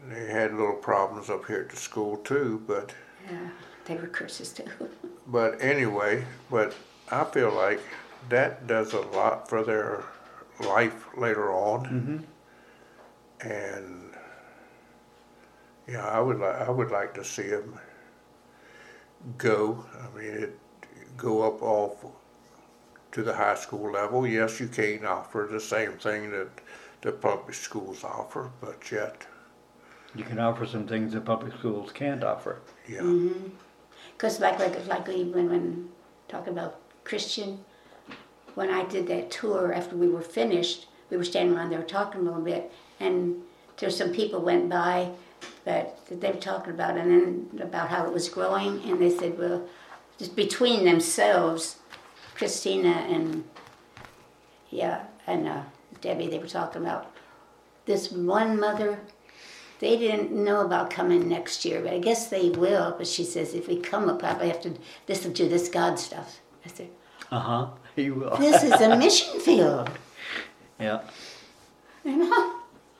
They had little problems up here at the school too, but Yeah, they were curses too. but anyway, but I feel like that does a lot for their life later on. Mm-hmm. And yeah, I would like I would like to see them go. I mean, it go up off to the high school level. Yes, you can't offer the same thing that the public schools offer, but yet, You can offer some things that public schools can't offer. yeah. Because like, like, like even when talking about Christian, when I did that tour after we were finished, we were standing around there talking a little bit, and there's some people went by that, that they were talking about, and then about how it was growing, and they said, well, just between themselves, Christina and yeah, and uh, Debbie, they were talking about this one mother. They didn't know about coming next year, but I guess they will. But she says, if we come, we'll probably have to listen to this God stuff. I said, Uh-huh. You will. this is a mission field. Yeah. You know?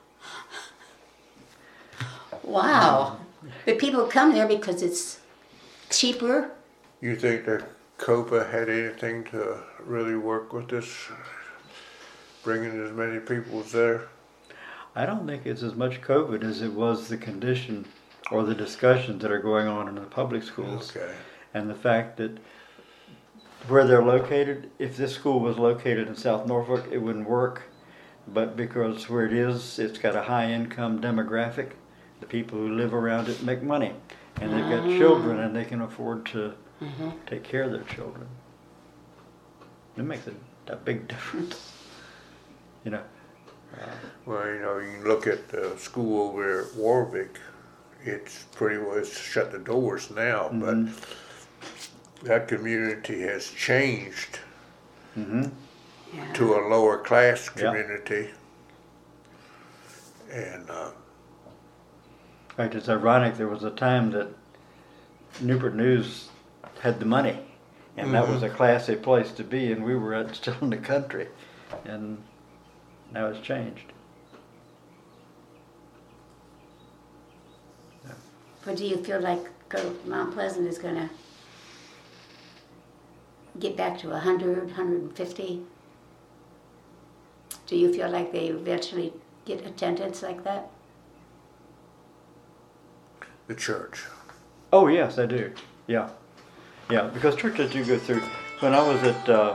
Wow. But people come there because it's cheaper. You think that COPA had anything to really work with this, bringing as many people as there? I don't think it's as much COVID as it was the condition or the discussions that are going on in the public schools. Okay. And the fact that where they're located, if this school was located in South Norfolk, it wouldn't work. But because where it is, it's got a high income demographic. The people who live around it make money. And they've got children and they can afford to Mm-hmm. take care of their children. It makes a, a big difference. You know. Uh, Well, you know, you can look at the school over at Warwick. It's pretty well it's shut the doors now, Mhm. but that community has changed mm-hmm. Yeah. to a lower class Yeah. community. And uh, In fact, it's ironic, there was a time that Newport News had the money, and that was a classy place to be, and we were at, still in the country, and now it's changed. But do you feel like go- Mount Pleasant is going to get back to one hundred, one hundred fifty? Do you feel like they eventually get attendance like that? the church. Oh yes, I do. Yeah, yeah. Because churches do go through. When I was at uh,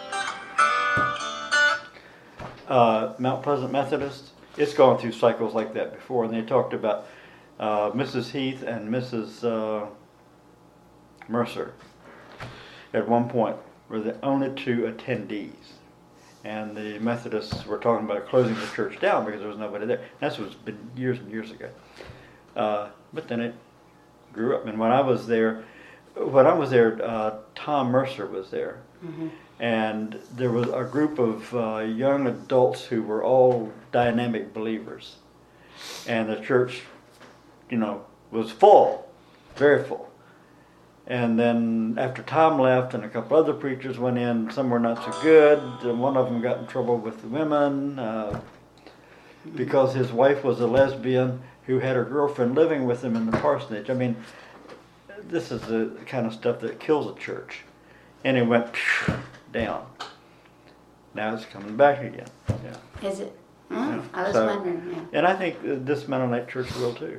uh, Mount Pleasant Methodist, it's gone through cycles like that before, and they talked about uh, Missus Heath and Missus Uh, Mercer. At one point, were the only two attendees, and the Methodists were talking about closing the church down because there was nobody there. That's what's been years and years ago. Uh, but then it grew up, and when I was there, when I was there, uh, Tom Mercer was there, Mm-hmm. and there was a group of uh, young adults who were all dynamic believers, and the church, you know, was full, very full. And then after Tom left and a couple other preachers went in, some were not so good. And one of them got in trouble with the women uh, because his wife was a lesbian who had her girlfriend living with him in the parsonage. I mean, this is the kind of stuff that kills a church. And it went down. Now it's coming back again. Yeah. Is it? Mm, Yeah. I was So- wondering. Yeah. And I think uh, this Mennonite church will too.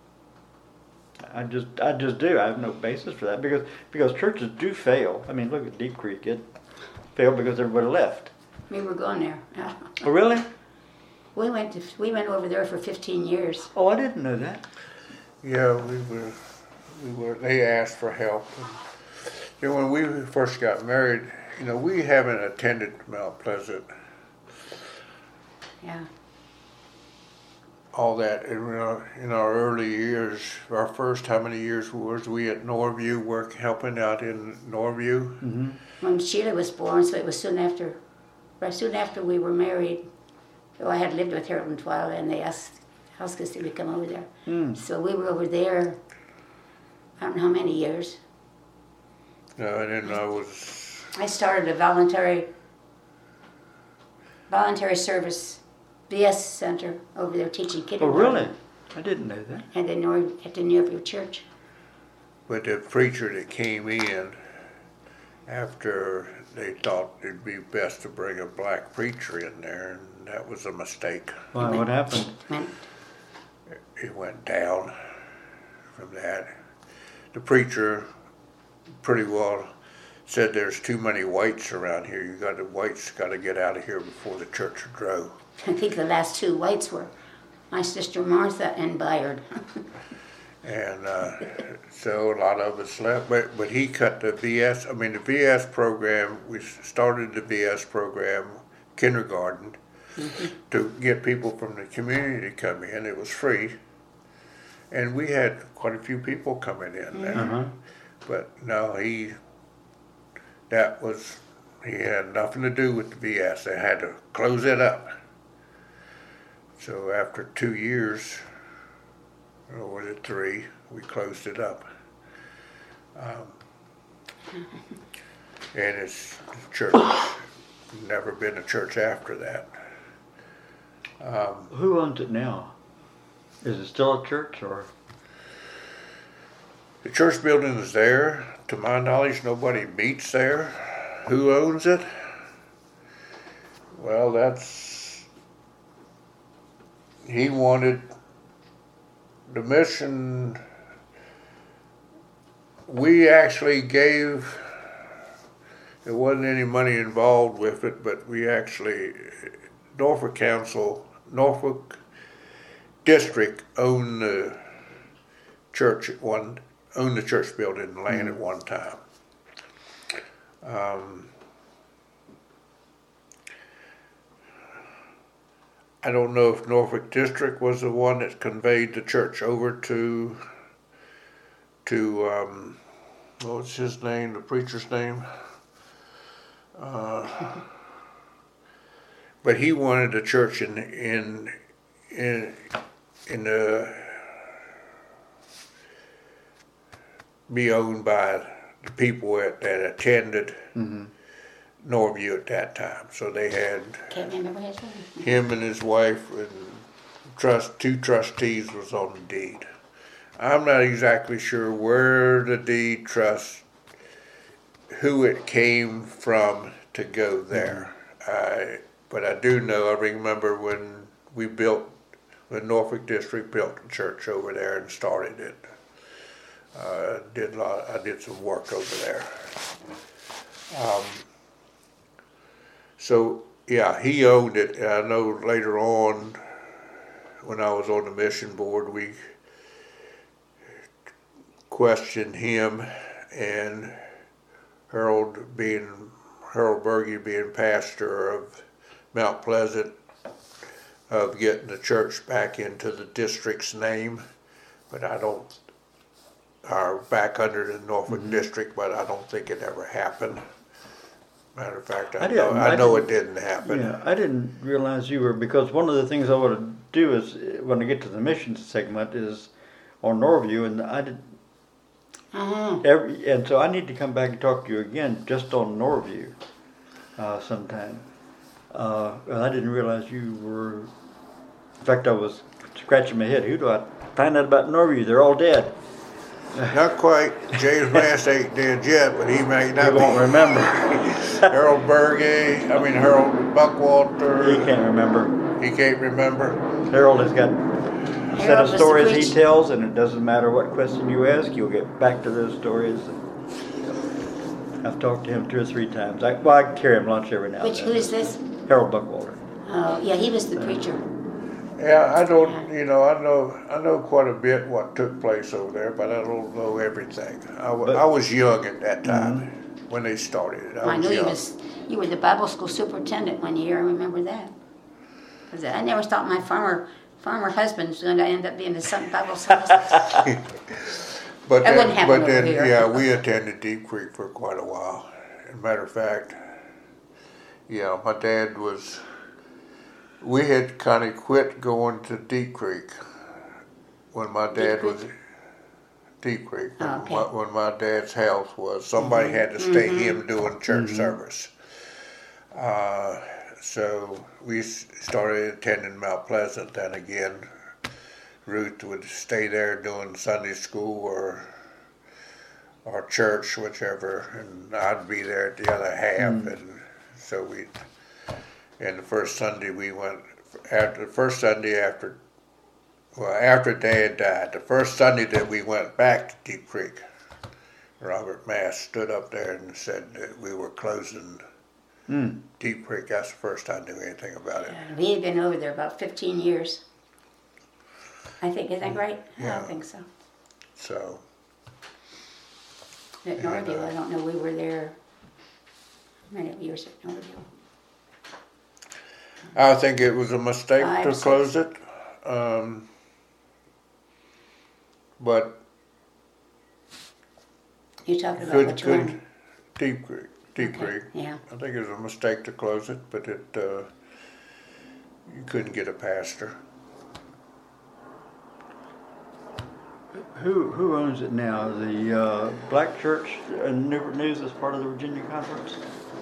I just, I just do. I have no basis for that because because churches do fail. I mean, look at Deep Creek; it failed because everybody left. We were going there. Yeah. Oh, really? We went to, we went over there for fifteen years. Oh, I didn't know that. Yeah, we were, we were, they asked for help. And, you know, when we first got married, you know, we haven't attended Mount Pleasant, Yeah. all that in our, in our early years. Our first, how many years was we at Norview, work, helping out in Norview? Mm-hmm. When Sheila was born, so it was soon after, right soon after we were married. So I had lived with her in Twyla, and they asked, asked us if we come over there. Mm. So we were over there, I don't know how many years. Uh, and then I was, I started a voluntary, voluntary service V S center over there teaching Oh, kindergarten. really? I didn't know that. at the North, at the Northview Church. But the preacher that came in after they thought it'd be best to bring a black preacher in there, and that was a mistake. Why, what happened? Went, It went down from that. The preacher pretty well said there's too many whites around here. You got the whites got to get out of here before the church will grow. I think the last two whites were my sister Martha and Bayard. And uh, so a lot of us left, but but he cut the V S. I mean the V S program. We started the V S program, kindergarten, mm-hmm. to get people from the community to come in. It was free, and we had quite a few people coming in there. Uh-huh. But no, he that was he had nothing to do with the V S. They had to close it up. So after two years. Or was it three? We closed it up. Um, and it's church, never been a church after that. Um, Who owns it now? Is it still a church or? the church building is there. To my knowledge, nobody meets there. Who owns it? Well, that's, he wanted, the mission, we actually gave, there wasn't any money involved with it, but we actually, Norfolk Council, Norfolk District owned the church at one, owned the church building and land at one time. Um, I don't know if Norfolk District was the one that conveyed the church over to, to um, what was his name, the preacher's name? Uh, but he wanted the church in in in in the be owned by the people that, that attended. Mm-hmm. Northview at that time, so they had Can't remember his name. him and his wife and trust two trustees was on the deed. I'm not exactly sure where the deed trust, who it came from to go there. Mm-hmm. I, but I do know, I remember when we built, when Norfolk District built the church over there and started it. Uh, did a lot, I did some work over there. Um, So, yeah, he owned it. And I know later on, when I was on the mission board, we questioned him and Harold being, Harold Berge being pastor of Mount Pleasant, of getting the church back into the district's name. But I don't, or back under the Norfolk mm-hmm. District, but I don't think it ever happened. Matter of fact, I, I know, I, I know it didn't happen. Yeah, I didn't realize you were, because one of the things I want to do is, when I get to the mission segment, is on Northview, and I did, uh-huh. every, and so I need to come back and talk to you again just on Northview uh, sometime. Uh, and I didn't realize you were, in fact, I was scratching my head. Who do I find out about Northview? They're all dead. Not quite. James Mast ain't dead yet, but he may not be. He won't remember. Harold Berge, I mean Harold Buckwalter. He can't remember. He can't remember. Harold has got a set Harold of stories the he tells, and it doesn't matter what question you ask, you'll get back to those stories. I've talked to him two or three times. I, well, I carry him lunch every now Which, and then. who is this? Harold Buckwalter. Oh, yeah, he was the preacher. Yeah, I don't, you know, I know I know quite a bit what took place over there, but I don't know everything. I, w- but, I was young at that time mm-hmm. when they started it. I, I was knew young. you was you were the Bible school superintendent one year. I remember that. Because I never thought my farmer farmer husband was going to end up being the son Bible school. But that then, wouldn't happen but then, over here. yeah, we attended Deep Creek for quite a while. As a matter of fact, yeah, my dad was. We had kind of quit going to Deep Creek when my dad Deep was Deep Creek. When, oh, okay. my, when my dad's health was, somebody mm-hmm. had to stay mm-hmm. him doing church mm-hmm. service. Uh, so we started attending Mount Pleasant then again Ruth would stay there doing Sunday school or or church, whichever, and I'd be there at the other half. Mm. And so we, and the first Sunday we went, after the first Sunday after, well, after Dad died, the first Sunday that we went back to Deep Creek, Robert Mass stood up there and said that we were closing mm. Deep Creek. That's the first I knew anything about it. Yeah, we had been over there about fifteen years. I think, is that right? Yeah. I think so. So. At Norville, I don't know, we were there many years at Norville. I think it was a mistake Five, to six. close it. Um, but. You talking about Good, which good, one? Deep Creek, Deep Okay, Creek. yeah. I think it was a mistake to close it, but it, uh, you couldn't get a pastor. Who who owns it now? The uh, Black Church and Newport News is part of the Virginia Conference?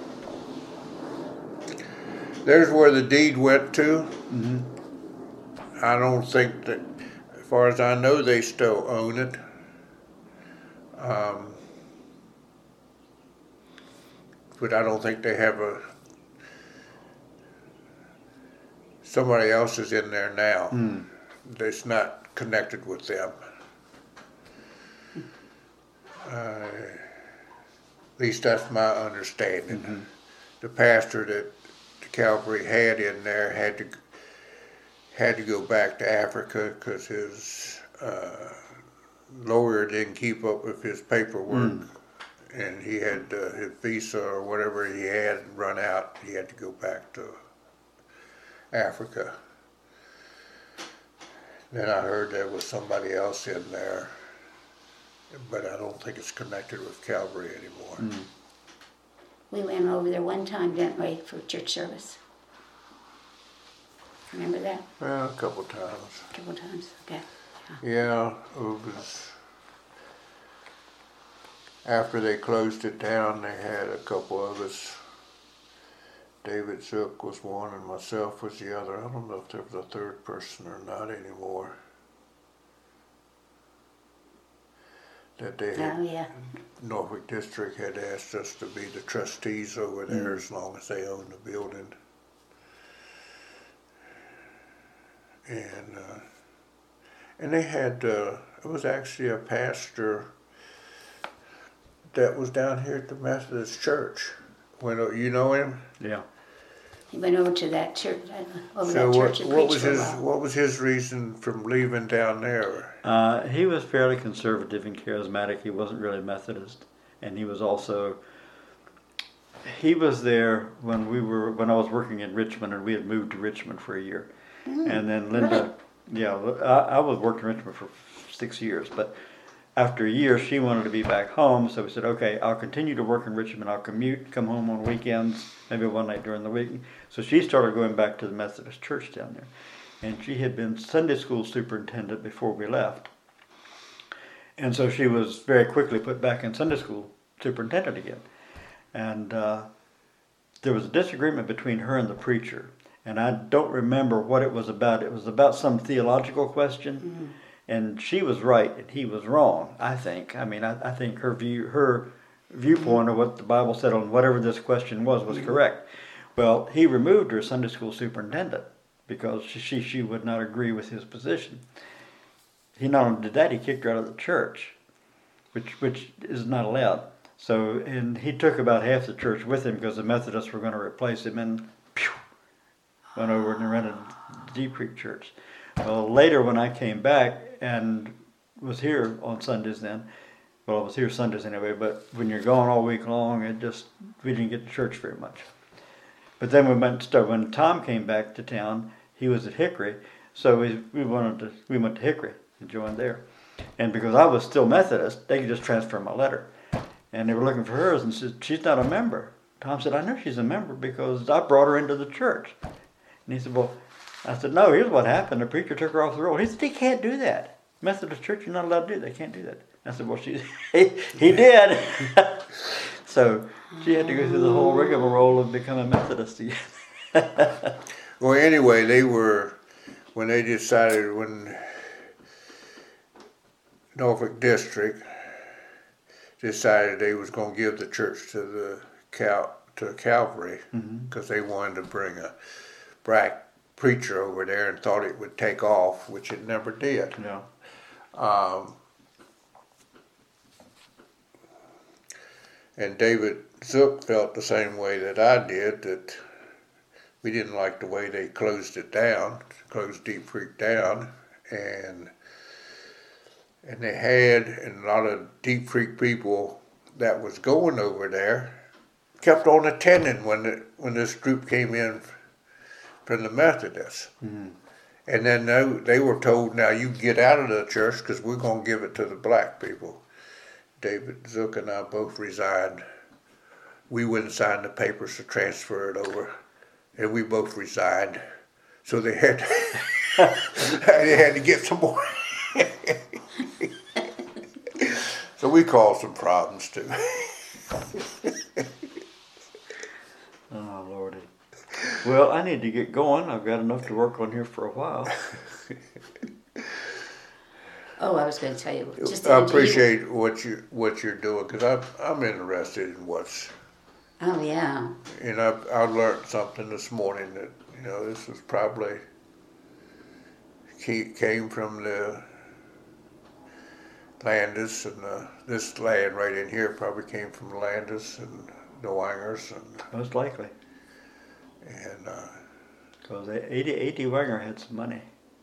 There's where the deed went to. Mm-hmm. I don't think that, as far as I know, they still own it. Um, but I don't think they have a, somebody else is in there now Mm. that's not connected with them. Uh, at least that's my understanding. Mm-hmm. The pastor that the Calvary had in there had to had to go back to Africa because his uh, lawyer didn't keep up with his paperwork, mm. and he had uh, his visa or whatever he had run out. He had to go back to Africa. Then I heard there was somebody else in there, but I don't think it's connected with Calvary anymore. Mm. We went over there one time, didn't we, for church service? Remember that? Well, a couple times. A couple times, okay. Yeah. Yeah, it was after they closed it down. They had a couple of us. David Zook was one, and myself was the other. I don't know if there was a third person or not anymore. That they had, Oh, yeah. Norfolk District had asked us to be the trustees over there Mm. as long as they owned the building. And uh, and they had, uh, it was actually a pastor that was down here at the Methodist Church. When you know him? Yeah. He went over to that church, uh, over So that what, church and what preached was for a his while. what was his reason from leaving down there? Uh, he was fairly conservative and charismatic. He wasn't really Methodist, and he was also. He was there when we were when I was working in Richmond, and we had moved to Richmond for a year, mm, and then Linda, really? yeah, I, I was working in Richmond for six years, but after a year, she wanted to be back home, so we said, okay, I'll continue to work in Richmond. I'll commute, come home on weekends, maybe one night during the week. So she started going back to the Methodist church down there. And she had been Sunday school superintendent before we left. And so she was very quickly put back in Sunday school superintendent again. And uh, there was a disagreement between her and the preacher. And I don't remember what it was about. It was about some theological question. Mm-hmm. And she was right and he was wrong, I think. I mean, I, I think her view, her viewpoint of what the Bible said on whatever this question was was correct. Well, he removed her Sunday school superintendent because she, she, she would not agree with his position. He not only did that, he kicked her out of the church, which which is not allowed. So, and he took about half the church with him because the Methodists were going to replace him, and pew, went over and rented the Deep Creek Church. Well, later when I came back and was here on Sundays then, well, I was here Sundays anyway, but when you're gone all week long, it just, we didn't get to church very much. But then we went to start, when Tom came back to town, he was at Hickory, so we we wanted to, we went to Hickory and joined there. And because I was still Methodist, they could just transfer my letter. And they were looking for hers and said, she's not a member. Tom said, I know she's a member because I brought her into the church. And he said, well, I said, no, here's what happened. The preacher took her off the roll. He said, he can't do that. Methodist church, you're not allowed to do that. They can't do that. I said, well, she, he, he did. So she had to go through the whole rigmarole of becoming Methodist again. Well, anyway, they were, when they decided, when Norfolk District decided they was going to give the church to the Cal to Calvary because Mm-hmm. they wanted to bring a black preacher over there and thought it would take off, which it never did. Yeah. Um, and David Zook felt the same way that I did, that we didn't like the way they closed it down, closed Deep Creek down, and and they had, and a lot of Deep Creek people that was going over there kept on attending when the, when this group came in from the Methodists. Mm-hmm. And then they, they were told, now you get out of the church because we're going to give it to the black people. David Zook and I both resigned. We wouldn't sign the papers to transfer it over. And we both resigned. So they had to, they had to get some more. So we caused some problems too. Oh, Lordy. Well, I need to get going. I've got enough to work on here for a while. Oh, I was going to tell you. Just I Angie, you- appreciate what you what you're doing because I'm I'm interested in what's. Oh yeah. And I I learned something this morning that you know this was probably ke- came from the Landis, and uh, this land right in here probably came from Landis and the Wangers, and Most likely. and uh, Because A T Wenger had some money.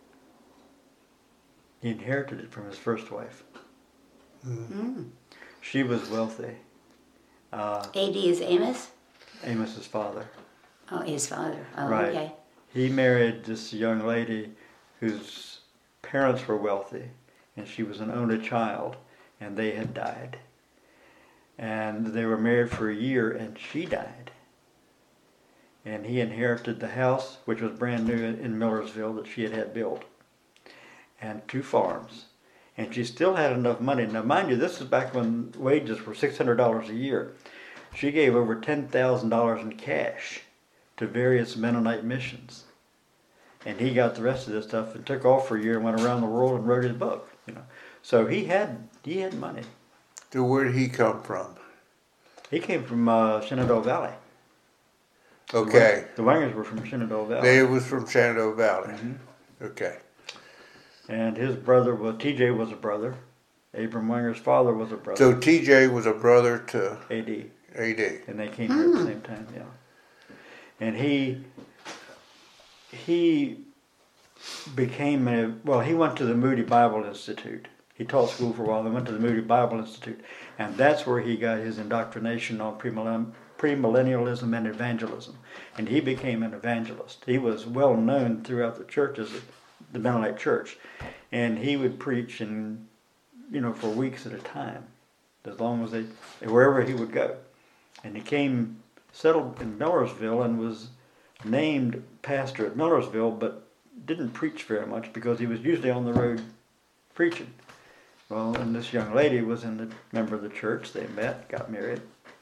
He inherited it from his first wife. Mm. She was wealthy. Uh, A D is Amos. Amos's father. Oh, his father. Oh, Right. okay. He married this young lady whose parents were wealthy, and she was an only child, and they had died. And they were married for a year, and she died. And he inherited the house, which was brand new in Millersville, that she had had built, and two farms. And she still had enough money. Now, mind you, this is back when wages were six hundred dollars a year. She gave over ten thousand dollars in cash to various Mennonite missions. And he got the rest of this stuff and took off for a year and went around the world and wrote his book. You know, so he had he had money. so where did he come from? He came from uh, Shenandoah Valley. Okay, The Wangers were from Shenandoah Valley. they was from Shenandoah Valley. Mhm. Okay, And his brother was, T J was a brother. Abram Wanger's father was a brother. so T J was a brother to A D. A D. And they came here at the same time, yeah. And he, he became a, well, he went to the Moody Bible Institute. He taught school for a while, then went to the Moody Bible Institute. And that's where he got his indoctrination on premillen- premillennialism and evangelism. And he became an evangelist. He was well known throughout the churches, the Mennonite church. And he would preach and, you know, for weeks at a time, as long as they, wherever he would go. And he came, settled in Millersville and was named pastor at Millersville, but didn't preach very much because he was usually on the road preaching. Well, and this young lady was in the member of the church. They met, got married.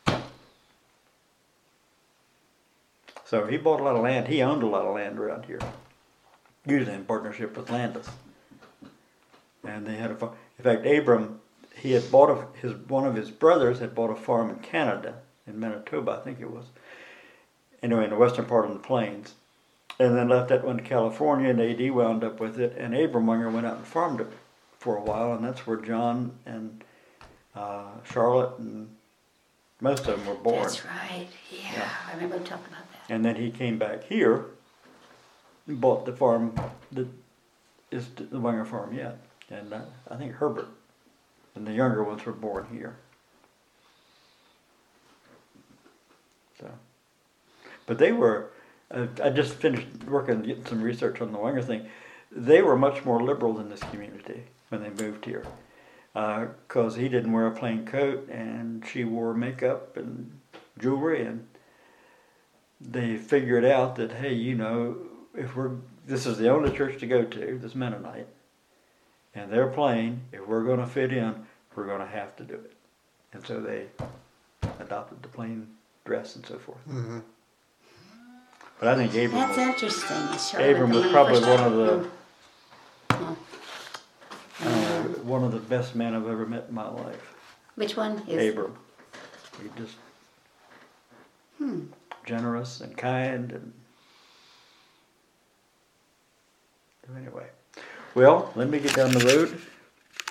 So he bought a lot of land. He owned a lot of land around here, usually in partnership with Landis. And they had a farm. In fact, Abram, he had bought a, his one of his brothers had bought a farm in Canada, in Manitoba, I think it was. Anyway, in the western part of the plains. And then left that one to California, and A D wound up with it. And Abram Wanger went out and farmed it for a while, and that's where John and uh, Charlotte and most of them were born. That's right. Yeah, Yeah. I remember talking about that. And then he came back here and bought the farm that is the Wanger farm yet. And uh, I think Herbert and the younger ones were born here. So, but they were, uh, I just finished working, getting some research on the Wanger thing. They were much more liberal in this community when they moved here. Because uh, he didn't wear a plain coat and she wore makeup and jewelry, and they figured out that, hey, you know, if we're, this is the only church to go to, this Mennonite, and they're plain, if we're going to fit in, we're going to have to do it. And so they adopted the plain dress and so forth. Mm-hmm. But I think Abram That's was, interesting. Charlotte, Abram the was one probably first one I- of the, Oh. uh, one of the best men I've ever met in my life. Which one is? Abram. He just generous and kind and anyway. Well, let me get down the road.